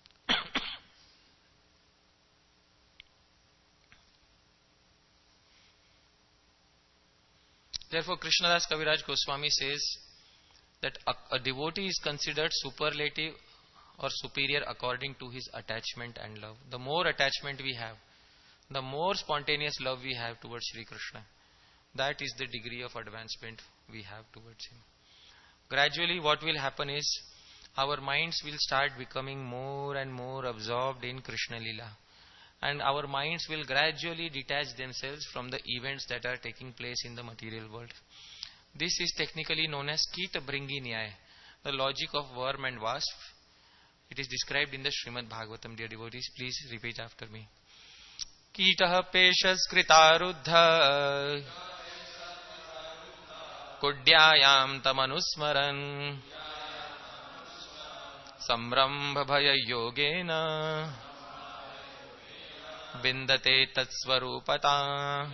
Therefore, Krishnadas Kaviraj Goswami says that a, a devotee is considered superlative or superior according to his attachment and love. The more attachment we have, the more spontaneous love we have towards Sri Krishna, that is the degree of advancement we have towards him. Gradually what will happen is, our minds will start becoming more and more absorbed in Krishna Lila. And our minds will gradually detach themselves from the events that are taking place in the material world. This is technically known as Kita Bringi Nyaya, the logic of worm and wasp. It is described in the Srimad Bhagavatam, dear devotees. Please repeat after me. Kitaha peshas kritaruddha kudyayam tamanusmaran samrambha bhaya yogena bindate tatsvarupata.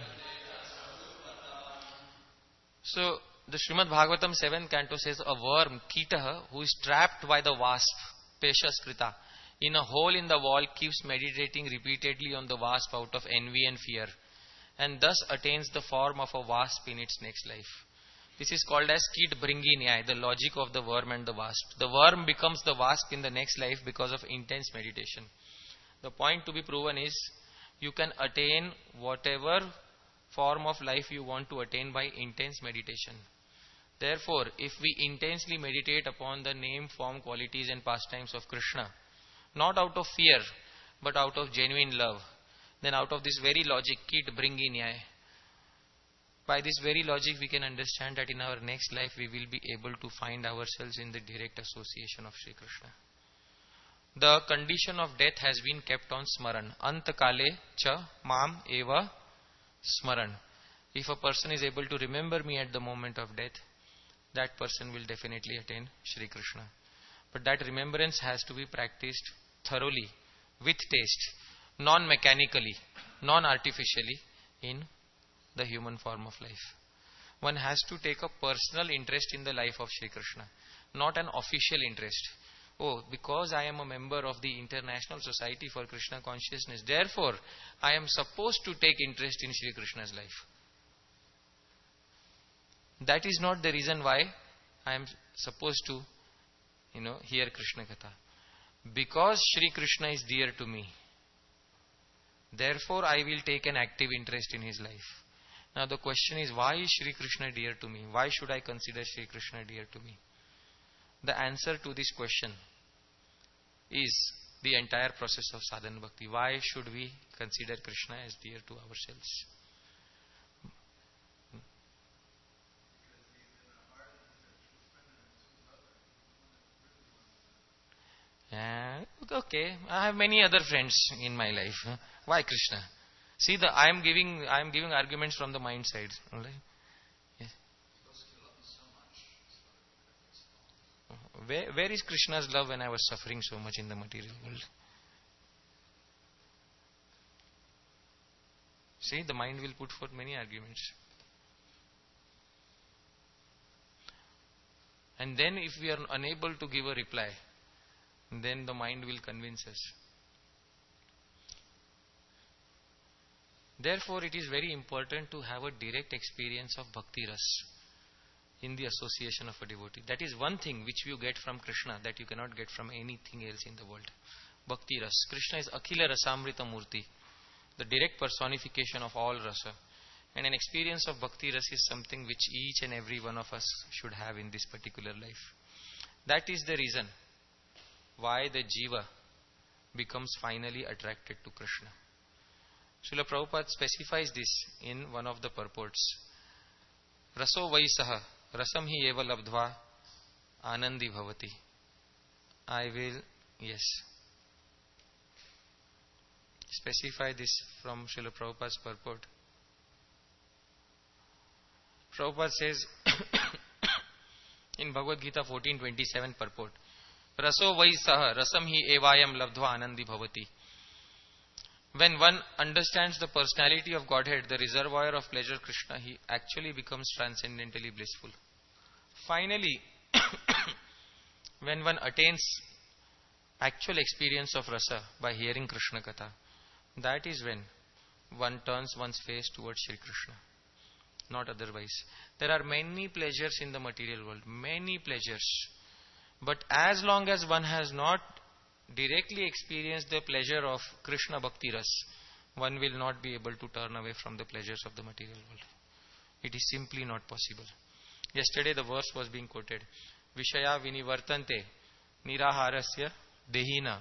So, the Srimad Bhagavatam seventh canto says a worm, Kitaha, who is trapped by the wasp, Peshaskrita, in a hole in the wall, keeps meditating repeatedly on the wasp out of envy and fear, and thus attains the form of a wasp in its next life. This is called as Kit Bringi Nyaya, the logic of the worm and the wasp. The worm becomes the wasp in the next life because of intense meditation. The point to be proven is, you can attain whatever form of life you want to attain by intense meditation. Therefore, if we intensely meditate upon the name, form, qualities and pastimes of Krishna, not out of fear, but out of genuine love, then out of this very logic, Kit Bringi Nyaya, by this very logic we can understand that in our next life we will be able to find ourselves in the direct association of Sri Krishna. The condition of death has been kept on Smaran. Antakale cha mam eva Smaran. If a person is able to remember me at the moment of death, that person will definitely attain Sri Krishna. But that remembrance has to be practiced thoroughly, with taste, non-mechanically, non-artificially in the human form of life. One has to take a personal interest in the life of Sri Krishna, not an official interest. Oh, because I am a member of the International Society for Krishna Consciousness, therefore I am supposed to take interest in Sri Krishna's life. That is not the reason why I am supposed to, you know, hear Krishna Katha. Because Shri Krishna is dear to me, therefore I will take an active interest in his life. Now the question is, why is Shri Krishna dear to me? Why should I consider Shri Krishna dear to me? The answer to this question is the entire process of sadhana bhakti. Why should we consider Krishna as dear to ourselves? Uh, okay, I have many other friends in my life. Why Krishna? See, the I am giving I am giving arguments from the mind side. Right? Yes. Where where is Krishna's love when I was suffering so much in the material world? See, the mind will put forth many arguments. And then if we are unable to give a reply, then the mind will convince us. Therefore, it is very important to have a direct experience of Bhakti Ras in the association of a devotee. That is one thing which you get from Krishna that you cannot get from anything else in the world. Bhakti Ras. Krishna is Akhila Rasamrita Murti, the direct personification of all rasa. And an experience of Bhakti Ras is something which each and every one of us should have in this particular life. That is the reason why the jiva becomes finally attracted to Krishna. Srila Prabhupada specifies this in one of the purports. Raso vaisaha rasam hi eva labdva anandi bhavati. I will, yes, specify this from Srila Prabhupada's purport. Prabhupada says in Bhagavad Gita fourteen twenty-seven purport, Raso vaisaha rasam hi evayam labdva anandi bhavati. When one understands the personality of Godhead, the reservoir of pleasure Krishna, he actually becomes transcendently blissful. Finally, when one attains actual experience of rasa by hearing Krishna Katha, that is when one turns one's face towards Shri Krishna. Not otherwise. There are many pleasures in the material world, many pleasures. But as long as one has not directly experienced the pleasure of Krishna Bhakti Ras, one will not be able to turn away from the pleasures of the material world. It is simply not possible. Yesterday the verse was being quoted. Vishaya vinivartante niraharasya dehina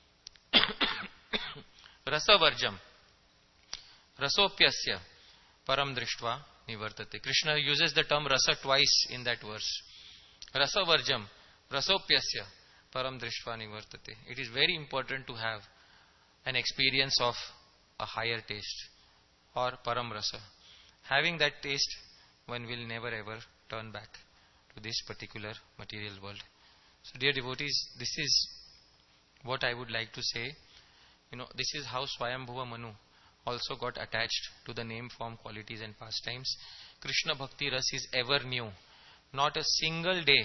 rasavarjam rasopyasya param drishtva nivartate. Krishna uses the term rasa twice in that verse. Rasavarjam rasopyasya param drishtva nivartate. It is very important to have an experience of a higher taste or param rasa. Having that taste, one will never ever turn back to this particular material world. So dear devotees, this is what I would like to say. You know, this is how Swayambhuva Manu also got attached to the name, form, qualities and pastimes. Krishna Bhakti Ras is ever new. Not a single day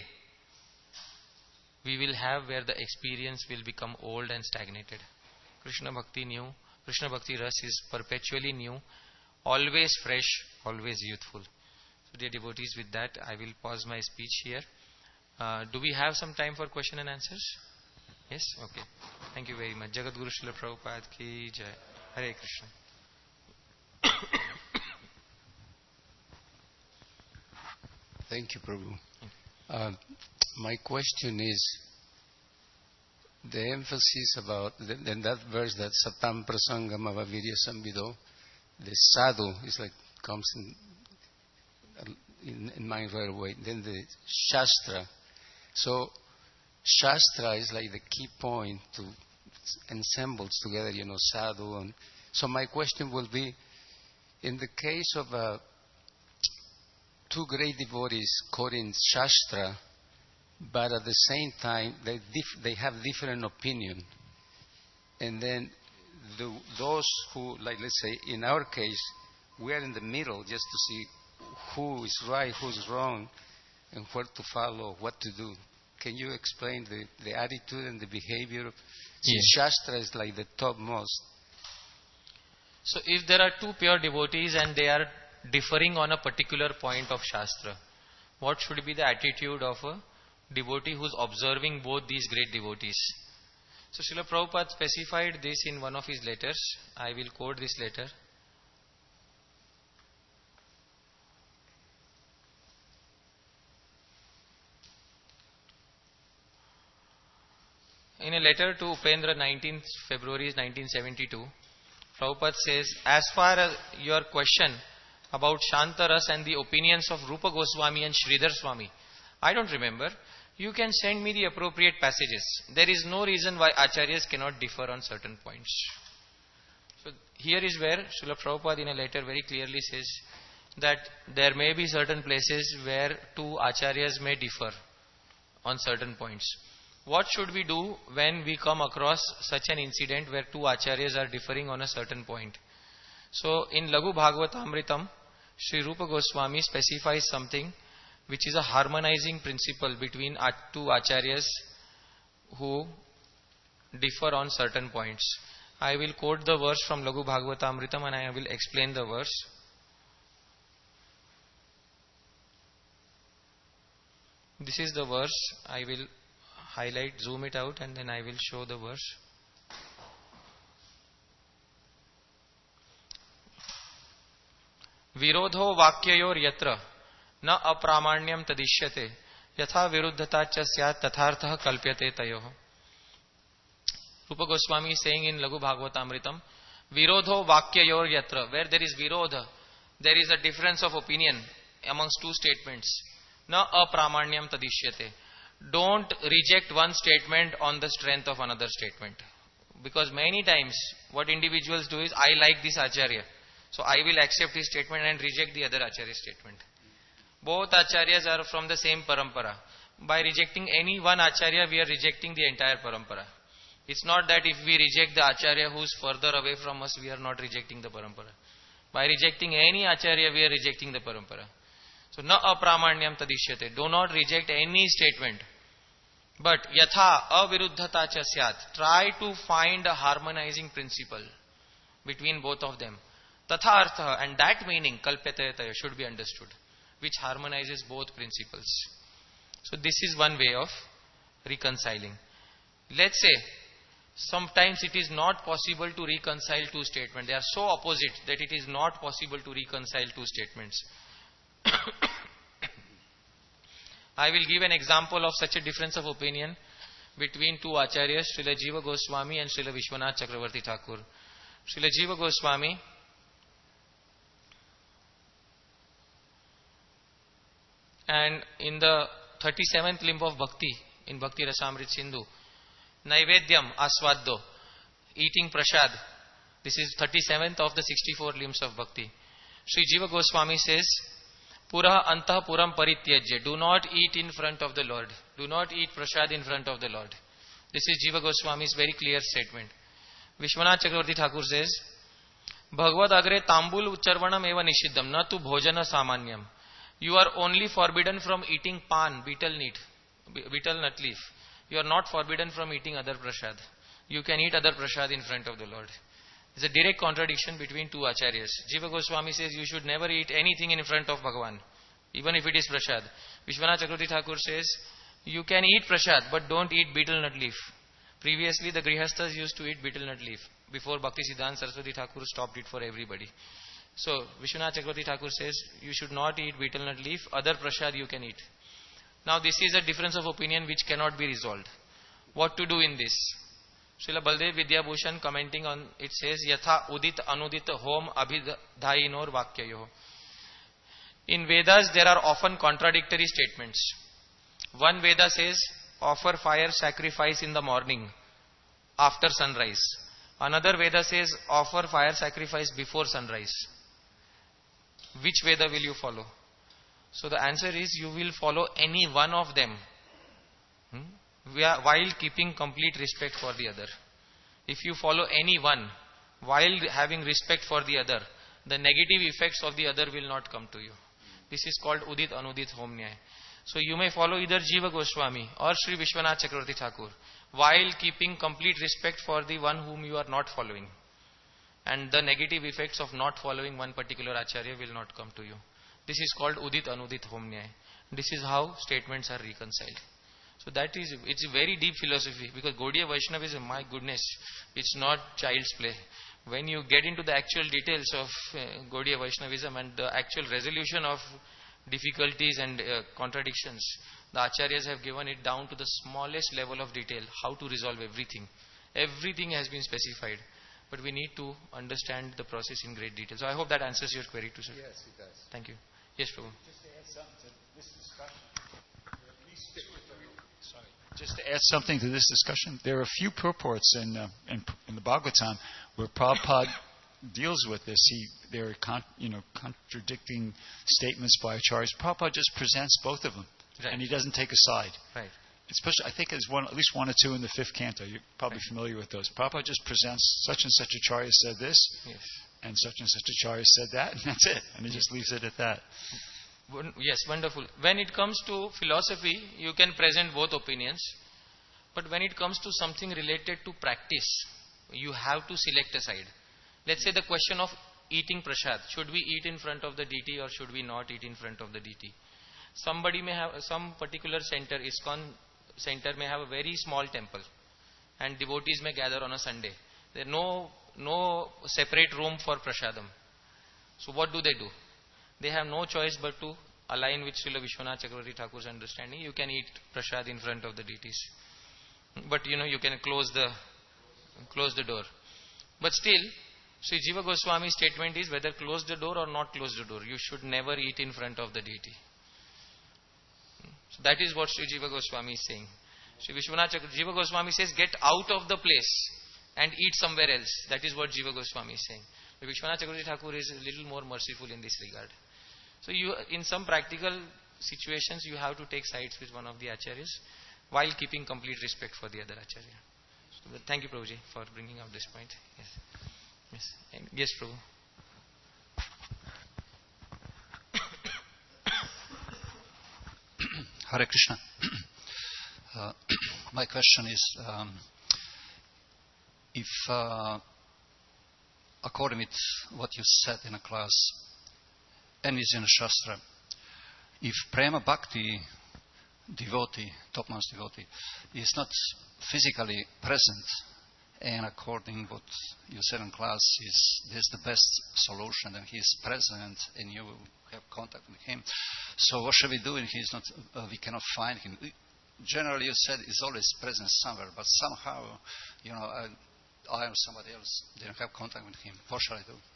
we will have where the experience will become old and stagnated. Krishna Bhakti new, Krishna Bhakti Ras is perpetually new, always fresh, always youthful. So dear devotees, with that I will pause my speech here. Uh, do we have some time for question and answers? Yes? Okay. Thank you very much. Jagat Guru Srila Prabhupada ki jai. Hare Krishna. Thank you, Prabhu. Uh, my question is the emphasis about the, in that verse that Satam Prasangam Avavirya Sambido, the sadhu is like comes in, in, in mind right away. Then the Shastra. So Shastra is like the key point to ensembles together, you know, sadhu. And so my question will be, in the case of uh, two great devotees quoting Shastra, but at the same time they dif- they have different opinion, and then the, those who, like let's say in our case, we are in the middle just to see who is right, who's wrong, and where to follow, what to do. Can you explain the, the attitude and the behavior? Since yes. Shastra is like the topmost. So if there are two pure devotees and they are differing on a particular point of Shastra, what should be the attitude of a devotee who is observing both these great devotees. So Srila Prabhupada specified this in one of his letters. I will quote this letter. In a letter to Upendra, nineteenth February nineteen seventy-two, Prabhupada says, as far as your question about Shantaras and the opinions of Rupa Goswami and Sridhar Swami, I don't remember. You can send me the appropriate passages. There is no reason why Acharyas cannot differ on certain points. So here is where Srila Prabhupada in a letter very clearly says that there may be certain places where two Acharyas may differ on certain points. What should we do when we come across such an incident where two Acharyas are differing on a certain point? So in Laghu Bhagavatamritam, Sri Rupa Goswami specifies something which is a harmonizing principle between two Acharyas who differ on certain points. I will quote the verse from Laghu Bhagavatamritam and I will explain the verse. This is the verse. I will highlight, zoom it out, and then I will show the verse. Virodho vakyayor yatra na apramanyam tadishyate yatha viruddhata cha syat tathartha kalpyate tayoh. Rupa Goswami is saying in Laghu Bhagavatamritam, Virodho vakyayor yatra, where there is virodha, there is a difference of opinion amongst two statements. Na apramanyam tadishyate. Don't reject one statement on the strength of another statement. Because many times what individuals do is, I like this Acharya, so I will accept his statement and reject the other Acharya's statement. Both Acharyas are from the same parampara. By rejecting any one Acharya, we are rejecting the entire parampara. It's not that if we reject the Acharya who is further away from us, we are not rejecting the parampara. By rejecting any Acharya, we are rejecting the parampara. So, na apramanyam tadishyate. Do not reject any statement. But yatha aviruddhata cha syat. Try to find a harmonizing principle between both of them. Tatha artha, and that meaning kalpyate should be understood, which harmonizes both principles. So this is one way of reconciling. Let's say sometimes it is not possible to reconcile two statements. They are so opposite that it is not possible to reconcile two statements. I will give an example of such a difference of opinion between two Acharyas, Srila Jiva Goswami and Srila Vishwanath Chakravarti Thakur. Srila Jiva Goswami and in the thirty-seventh limb of Bhakti, in Bhakti Rasamrit Sindhu, Naivedyam Aswaddo, eating prasad. This is thirty-seventh of the sixty-four limbs of Bhakti. Sri Jiva Goswami says, Purah antah puram parityajya. Do not eat in front of the Lord. Do not eat prasad in front of the Lord. This is Jiva Goswami's very clear statement. Vishwanath Chakravarti Thakur says, Bhagavad agre tambul ucharvanam eva nishiddham na tu bhojana samanyam. You are only forbidden from eating pan, betel nut, betel nut leaf. You are not forbidden from eating other prasad. You can eat other prasad in front of the Lord. It's a direct contradiction between two Acharyas. Jiva Goswami says you should never eat anything in front of Bhagavan, even if it is prasad. Vishwanath Chakravarti Thakur says you can eat prasad but don't eat betel nut leaf. Previously the Grihasthas used to eat betel nut leaf. Before Bhaktisiddhanta Saraswati Thakur stopped it for everybody. So Vishwanath Chakravarti Thakur says you should not eat betel nut leaf, other prasad you can eat. Now this is a difference of opinion which cannot be resolved. What to do in this? Srila Baldev Vidyabhushan commenting on it says, Yatha udit anudit hom abhidhainor vakyayoh. In Vedas there are often contradictory statements. One Veda says, offer fire sacrifice in the morning after sunrise. Another Veda says, offer fire sacrifice before sunrise. Which Veda will you follow? So the answer is, you will follow any one of them, hmm, while keeping complete respect for the other. If you follow any one while having respect for the other, the negative effects of the other will not come to you. This is called Udit Anudit Hom Nyaya. So you may follow either Jiva Goswami or Sri Vishwanath Chakravarti Thakur while keeping complete respect for the one whom you are not following. And the negative effects of not following one particular Acharya will not come to you. This is called Udit Anudit Hom Nyaya. This is how statements are reconciled. So that is, it's a very deep philosophy, because Gaudiya Vaishnavism, my goodness, it's not child's play. When you get into the actual details of uh, Gaudiya Vaishnavism and the actual resolution of difficulties and uh, contradictions, the Acharyas have given it down to the smallest level of detail, how to resolve everything. Everything has been specified. But we need to understand the process in great detail. So I hope that answers your query too, sir. Yes, it does. Thank you. Yes, Prabhu. Just to add something to this discussion, please stick with the, sorry. Just to add something to this discussion, there are a few purports in uh, in, in the Bhagavatam where Prabhupada deals with this. He there are con, you know contradicting statements by acharyas. Prabhupada just presents both of them, Right. and he doesn't take a side. Right. Especially, I think there's one, at least one or two in the fifth canto. You're probably Right. familiar with those. Prabhupada just presents such and such acharya said this, Yes. and such and such acharya said that, and that's it. And he just leaves it at that. Won- Yes, wonderful. When it comes to philosophy, you can present both opinions. But when it comes to something related to practice, you have to select a side. Let's say the question of eating prasad. Should we eat in front of the deity or should we not eat in front of the deity? Somebody may have, some particular center, ISKCON center may have a very small temple, and devotees may gather on a Sunday. There is no, no separate room for prasadam. So what do they do? They have no choice but to align with Srila Vishwanath Chakravarti Thakur's understanding. You can eat prasad in front of the deities, but you know you can close the close the door. But still, Sri Jiva Goswami's statement is whether close the door or not close the door, you should never eat in front of the deity. So that is what Sri Jiva Goswami is saying. Sri Vishwanath Chakravarti Jiva Goswami says, get out of the place and eat somewhere else. That is what Jiva Goswami is saying. But Vishwanath Chakravarti Thakur is a little more merciful in this regard. So you, in some practical situations, you have to take sides with one of the acharyas while keeping complete respect for the other acharya. So thank you, Prabhuji, for bringing up this point. Yes, yes, and yes, Prabhu. Hare Krishna. Uh, my question is, um, if uh, according with what you said in a class, and is in a Shastra, if Prema Bhakti devotee, topmost devotee, is not physically present, and according what you said in class, is this the best solution, and he is present, and you have contact with him. So what should we do if he's not? Uh, we cannot find him. Generally, you said he's always present somewhere, but somehow, you know, I, I or somebody else didn't have contact with him. What shall I do?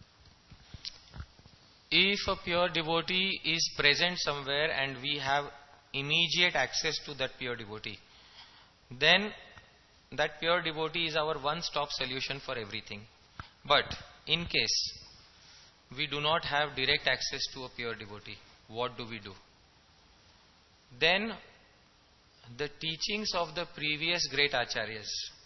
If a pure devotee is present somewhere and we have immediate access to that pure devotee, then that pure devotee is our one-stop solution for everything. But in case we do not have direct access to a pure devotee, what do we do? Then the teachings of the previous great acharyas,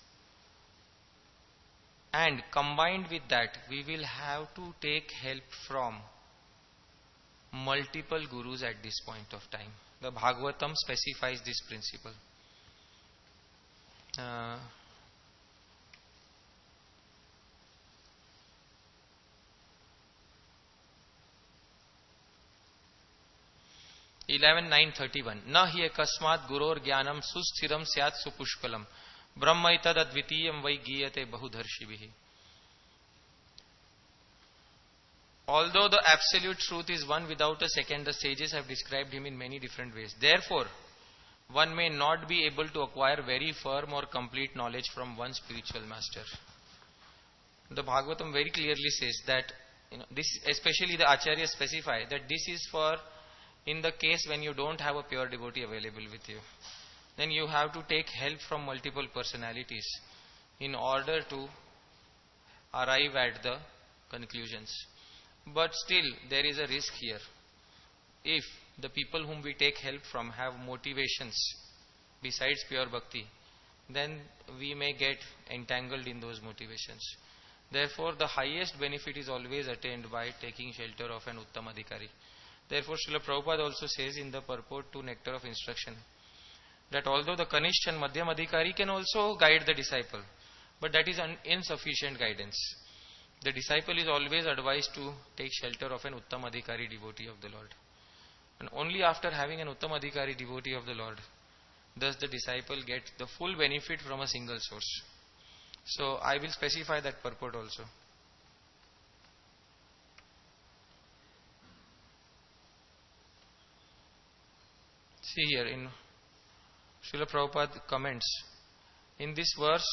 and combined with that, we will have to take help from multiple gurus at this point of time. The Bhagavatam specifies this principle. Uh, eleven nine thirty-one. Na hi akasmat guror jnanam susthiram syat supushkalam brahmaitad advitiyam vai giyate bahudharshibhi. Although the absolute truth is one without a second, the sages have described him in many different ways. Therefore, one may not be able to acquire very firm or complete knowledge from one spiritual master. The Bhagavatam very clearly says that, you know, this, especially the acharyas specify that this is for in the case when you don't have a pure devotee available with you. Then you have to take help from multiple personalities in order to arrive at the conclusions. But still, there is a risk here. If the people whom we take help from have motivations besides pure bhakti, then we may get entangled in those motivations. Therefore, the highest benefit is always attained by taking shelter of an Uttam Adhikari. Therefore, Srila Prabhupada also says in the purport to Nectar of Instruction that although the Kanishth and Madhyam Adhikari can also guide the disciple, but that is an insufficient guidance. The disciple is always advised to take shelter of an Uttam Adhikari devotee of the Lord. And only after having an Uttam Adhikari devotee of the Lord does the disciple get the full benefit from a single source. So I will specify that purport also. See here in Srila Prabhupada comments, in this verse,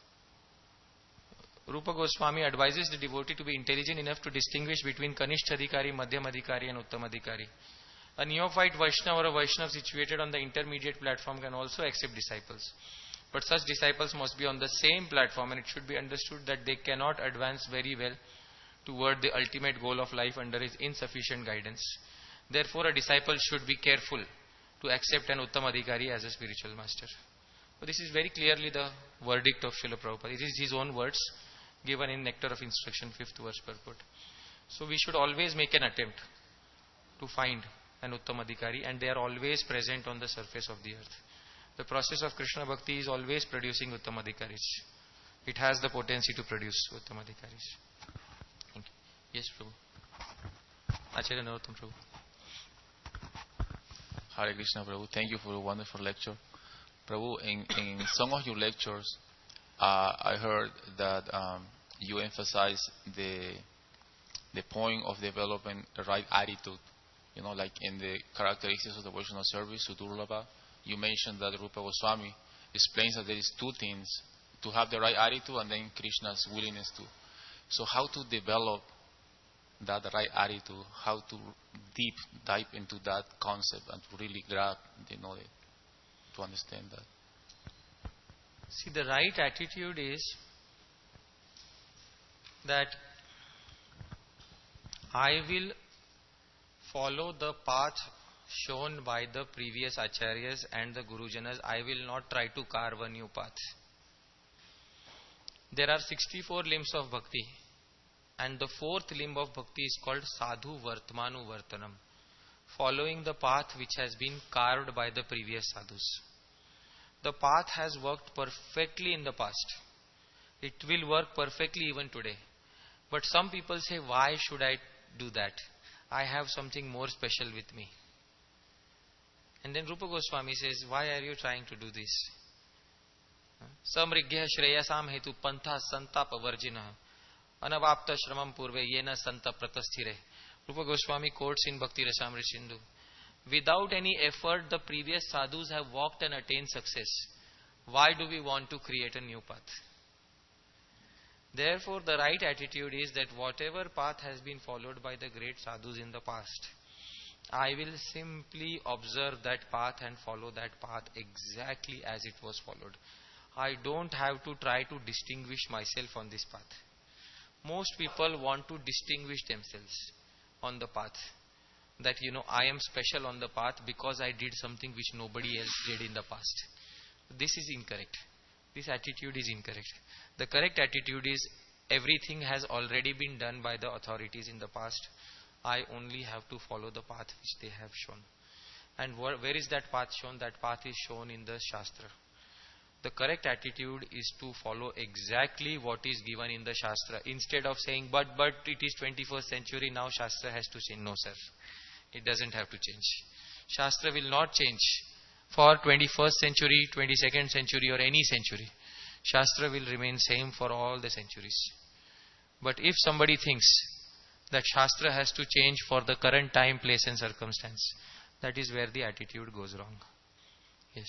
Rupa Goswami advises the devotee to be intelligent enough to distinguish between Kanishta Adhikari, Madhyam Adhikari and Uttam Adhikari. A neophyte Vaishnava or a Vaishnava situated on the intermediate platform can also accept disciples. But such disciples must be on the same platform, and it should be understood that they cannot advance very well toward the ultimate goal of life under his insufficient guidance. Therefore, a disciple should be careful to accept an Uttam Adhikari as a spiritual master. So this is very clearly the verdict of Srila Prabhupada. It is his own words given in Nectar of Instruction, fifth verse purport. So we should always make an attempt to find an Uttam Adhikari, and they are always present on the surface of the earth. The process of Krishna Bhakti is always producing Uttam Adhikaris. It has the potency to produce Uttam Adhikaris. Thank you. Yes, Prabhu. Acharya Narottam Prabhu. Hare Krishna, Prabhu. Thank you for a wonderful lecture. Prabhu, in, in some of your lectures, uh, I heard that um, you emphasize the the point of developing the right attitude. You know, like in the characteristics of devotional service, Sudurlabha, you mentioned that Rupa Goswami explains that there is two things: to have the right attitude and then Krishna's willingness to. So how to develop that right attitude, how to deep dive into that concept and to really grab the knowledge, to understand that. See, the right attitude is that I will follow the path shown by the previous acharyas and the gurujanas. I will not try to carve a new path. There are sixty-four limbs of bhakti, and the fourth limb of bhakti is called sadhu vartmanu vartanam, following the path which has been carved by the previous sadhus. The path has worked perfectly in the past. It will work perfectly even today. But some people say, why should I do that? I have something more special with me. And then Rupa Goswami says, why are you trying to do this? Samrigyah shreyasam hetu pantha santapa varjina anavapta shramam purve yena santa pratasthire. Rupa Goswami quotes in Bhakti Rasamrita Sindhu. Without any effort, the previous sadhus have walked and attained success. Why do we want to create a new path? Therefore, the right attitude is that whatever path has been followed by the great sadhus in the past, I will simply observe that path and follow that path exactly as it was followed. I don't have to try to distinguish myself on this path. Most people want to distinguish themselves on the path. That, you know, I am special on the path because I did something which nobody else did in the past. This is incorrect. This attitude is incorrect. The correct attitude is everything has already been done by the authorities in the past. I only have to follow the path which they have shown. And where, where is that path shown? That path is shown in the Shastra. The correct attitude is to follow exactly what is given in the Shastra. Instead of saying, but, but it is twenty-first century, now Shastra has to change. No, sir. It doesn't have to change. Shastra will not change for twenty-first century, twenty-second century or any century. Shastra will remain same for all the centuries. But if somebody thinks that Shastra has to change for the current time, place and circumstance, that is where the attitude goes wrong. Yes.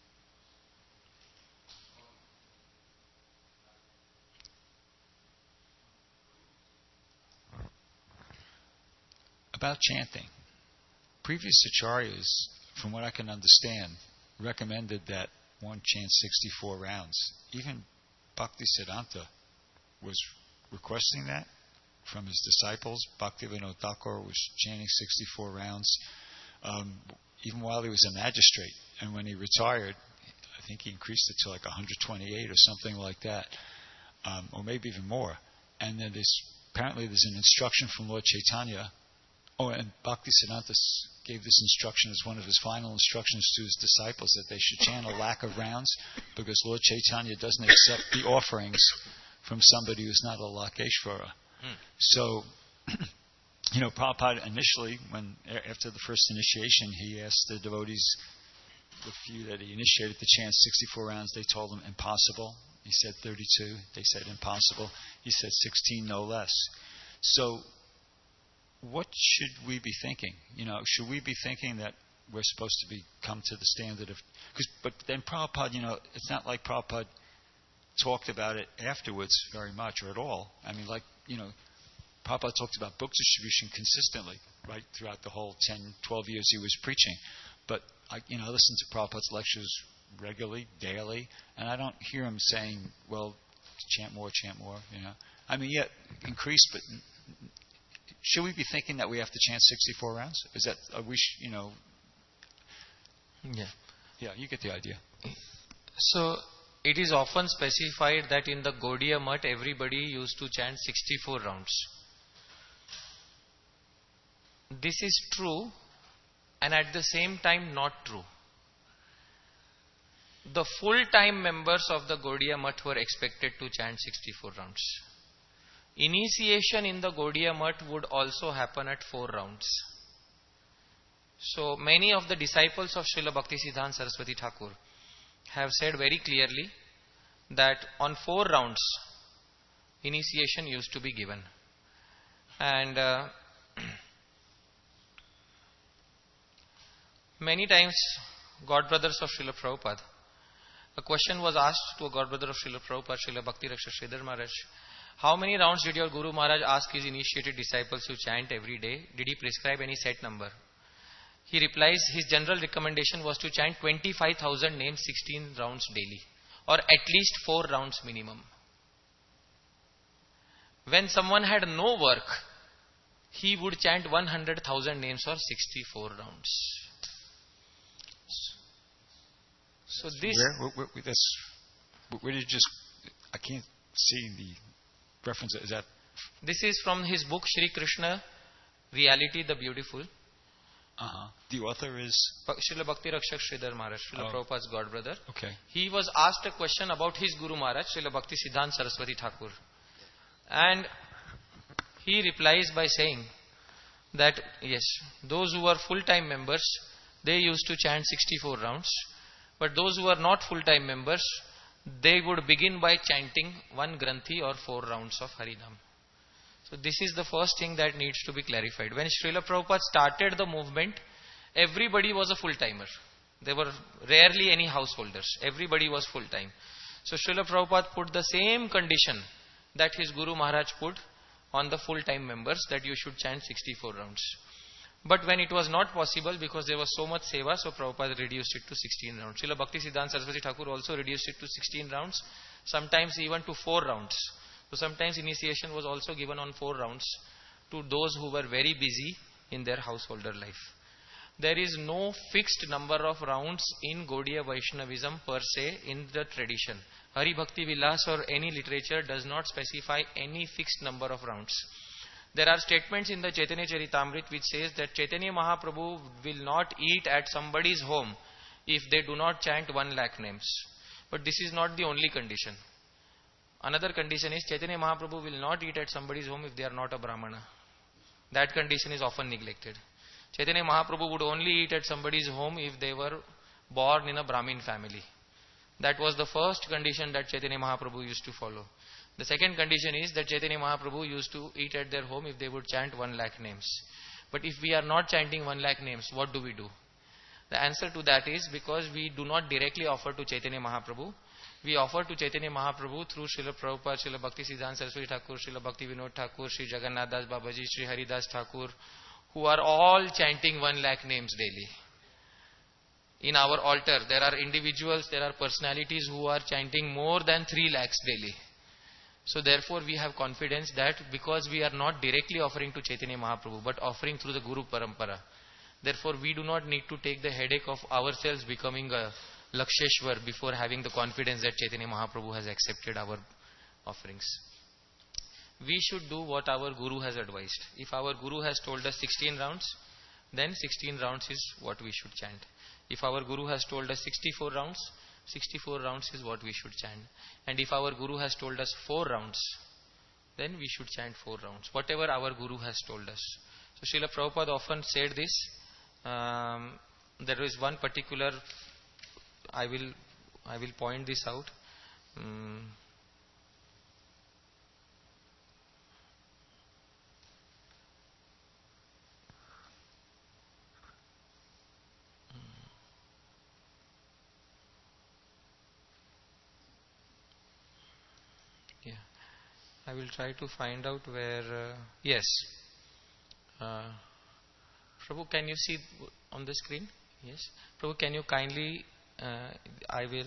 About chanting. Previous acharyas, from what I can understand, recommended that one chant sixty-four rounds. Even Bhaktisiddhanta was requesting that from his disciples. Bhaktivinoda Thakur was chanting sixty-four rounds, um, even while he was a magistrate. And when he retired, I think he increased it to like one hundred twenty-eight or something like that, um, or maybe even more. And then there's apparently there's an instruction from Lord Chaitanya. Oh, and Bhaktisiddhanta gave this instruction as one of his final instructions to his disciples, that they should chant a lack of rounds, because Lord Chaitanya doesn't accept the offerings from somebody who's not a Lakeshvara. Mm. So you know, Prabhupada initially, when after the first initiation, he asked the devotees, the few that he initiated, to chant sixty-four rounds. They told him impossible. He said thirty-two. They said impossible. He said sixteen, no less. So, what should we be thinking? You know, should we be thinking that we're supposed to be come to the standard of? Because, but then Prabhupada, you know, it's not like Prabhupada talked about it afterwards very much or at all. I mean, like, you know, Prabhupada talked about book distribution consistently, right, throughout the whole ten, twelve years he was preaching. But, I, you know, I listen to Prabhupada's lectures regularly, daily, and I don't hear him saying, well, chant more, chant more, you know. I mean, yeah, increase, but should we be thinking that we have to chant sixty-four rounds? Is that, are we, sh- you know... Yeah. Yeah, you get the idea. So, it is often specified that in the Gaudiya Math, everybody used to chant sixty-four rounds. This is true, and at the same time not true. The full-time members of the Gaudiya Math were expected to chant sixty-four rounds. Initiation in the Gaudiya Math would also happen at four rounds. So, many of the disciples of Srila Bhaktisiddhanta Saraswati Thakur have said very clearly that on four rounds, initiation used to be given. And uh, many times, godbrothers of Srila Prabhupada, a question was asked to a godbrother of Srila Prabhupada, Srila Bhakti Rakshak Sridhar Maharaj, how many rounds did your Guru Maharaj ask his initiated disciples to chant every day? Did he prescribe any set number? He replies, his general recommendation was to chant twenty-five thousand names sixteen rounds daily, or at least four rounds minimum. When someone had no work, he would chant one hundred thousand names or sixty-four rounds. So this... Where, where, where, that's, where did you just... I can't see the reference. Is that... This is from his book, Shri Krishna, Reality the Beautiful. Uh-huh. The author is? Srila Bhakti Rakshak Sridhar Maharaj, Srila oh. Prabhupada's godbrother. Okay. He was asked a question about his Guru Maharaj, Srila Bhakti Siddhanta Saraswati Thakur. And he replies by saying that, yes, those who are full-time members, they used to chant sixty-four rounds. But those who are not full-time members, they would begin by chanting one Granthi or four rounds of Harinam. So this is the first thing that needs to be clarified. When Srila Prabhupada started the movement, everybody was a full-timer. There were rarely any householders. Everybody was full-time. So Srila Prabhupada put the same condition that his Guru Maharaj put on the full-time members, that you should chant sixty-four rounds. But when it was not possible, because there was so much seva, so Prabhupada reduced it to sixteen rounds. Srila Bhakti Siddhanta Saraswati Thakur also reduced it to sixteen rounds, sometimes even to four rounds. So sometimes initiation was also given on four rounds to those who were very busy in their householder life. There is no fixed number of rounds in Gaudiya Vaishnavism per se in the tradition. Hari Bhakti Vilas or any literature does not specify any fixed number of rounds. There are statements in the Chaitanya Charitamrita which says that Chaitanya Mahaprabhu will not eat at somebody's home if they do not chant one lakh names. But this is not the only condition. Another condition is Chaitanya Mahaprabhu will not eat at somebody's home if they are not a Brahmana. That condition is often neglected. Chaitanya Mahaprabhu would only eat at somebody's home if they were born in a Brahmin family. That was the first condition that Chaitanya Mahaprabhu used to follow. The second condition is that Chaitanya Mahaprabhu used to eat at their home if they would chant one lakh names. But if we are not chanting one lakh names, what do we do? The answer to that is because we do not directly offer to Chaitanya Mahaprabhu. We offer to Chaitanya Mahaprabhu through Srila Prabhupada, Srila Bhakti Siddhanta Saraswati Thakur, Srila Bhakti Vinod Thakur, Sri Jagannath Das Babaji, Sri Haridas Thakur, who are all chanting one lakh names daily. In our altar, there are individuals, there are personalities who are chanting more than three lakhs daily. So therefore we have confidence that because we are not directly offering to Chaitanya Mahaprabhu, but offering through the Guru Parampara, therefore we do not need to take the headache of ourselves becoming a Laksheshwar before having the confidence that Chaitanya Mahaprabhu has accepted our offerings. We should do what our Guru has advised. If our Guru has told us sixteen rounds, then sixteen rounds is what we should chant. If our Guru has told us sixty-four rounds, sixty-four rounds is what we should chant. And if our Guru has told us four rounds, then we should chant four rounds. Whatever our Guru has told us. So Srila Prabhupada often said this. Um, there is one particular, I will, I will point this out. Um, yeah, I will try to find out where. Uh, yes. Uh, Prabhu, can you see on the screen? Yes. Prabhu, can you kindly, uh, I will,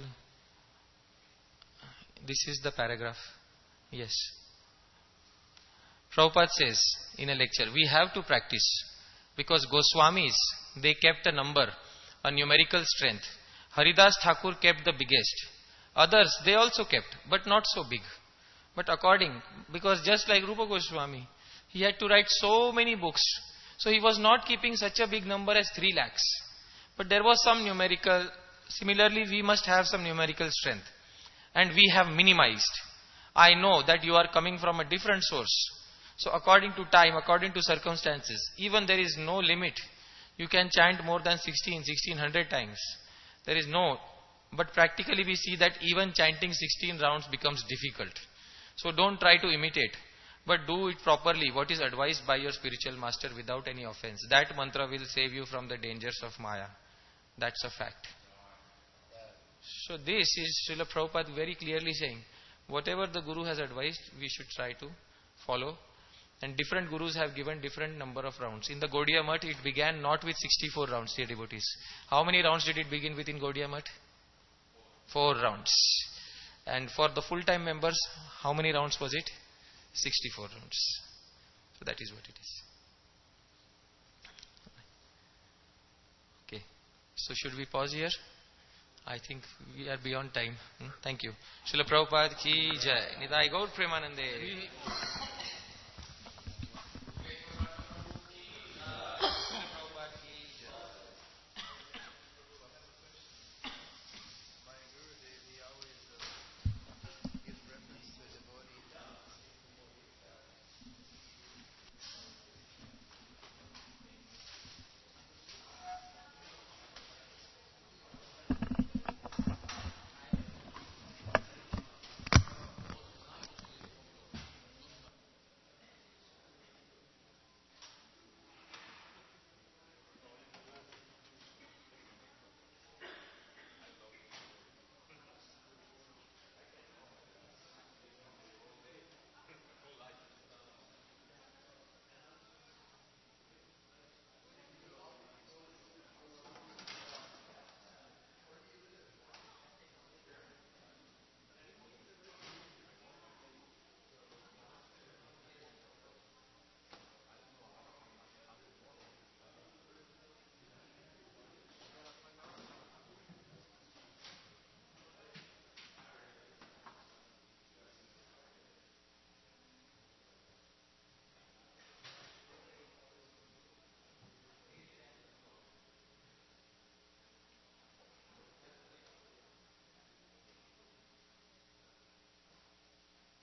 this is the paragraph. Yes. Prabhupada says in a lecture, we have to practice because Goswamis, they kept a number, a numerical strength. Haridas Thakur kept the biggest. Others, they also kept, but not so big. But according, because just like Rupa Goswami, he had to write so many books. So he was not keeping such a big number as three lakhs. But there was some numerical, similarly we must have some numerical strength. And we have minimized. I know that you are coming from a different source. So according to time, according to circumstances, even there is no limit. You can chant more than sixteen, sixteen hundred times. There is no, but practically we see that even chanting sixteen rounds becomes difficult. So don't try to imitate. But do it properly, what is advised by your spiritual master without any offense. That mantra will save you from the dangers of Maya. That's a fact. So this is Srila Prabhupada very clearly saying, whatever the Guru has advised, we should try to follow. And different Gurus have given different number of rounds. In the Gaudiya Math, it began not with sixty-four rounds, dear devotees. How many rounds did it begin with in Gaudiya Math? Four rounds. And for the full-time members, how many rounds was it? sixty-four rounds. So that is what it is. Okay. So should we pause here? I think we are beyond time. Hmm? Thank you. Srila Prabhupada ki jai. Nitai Gaur Premanande.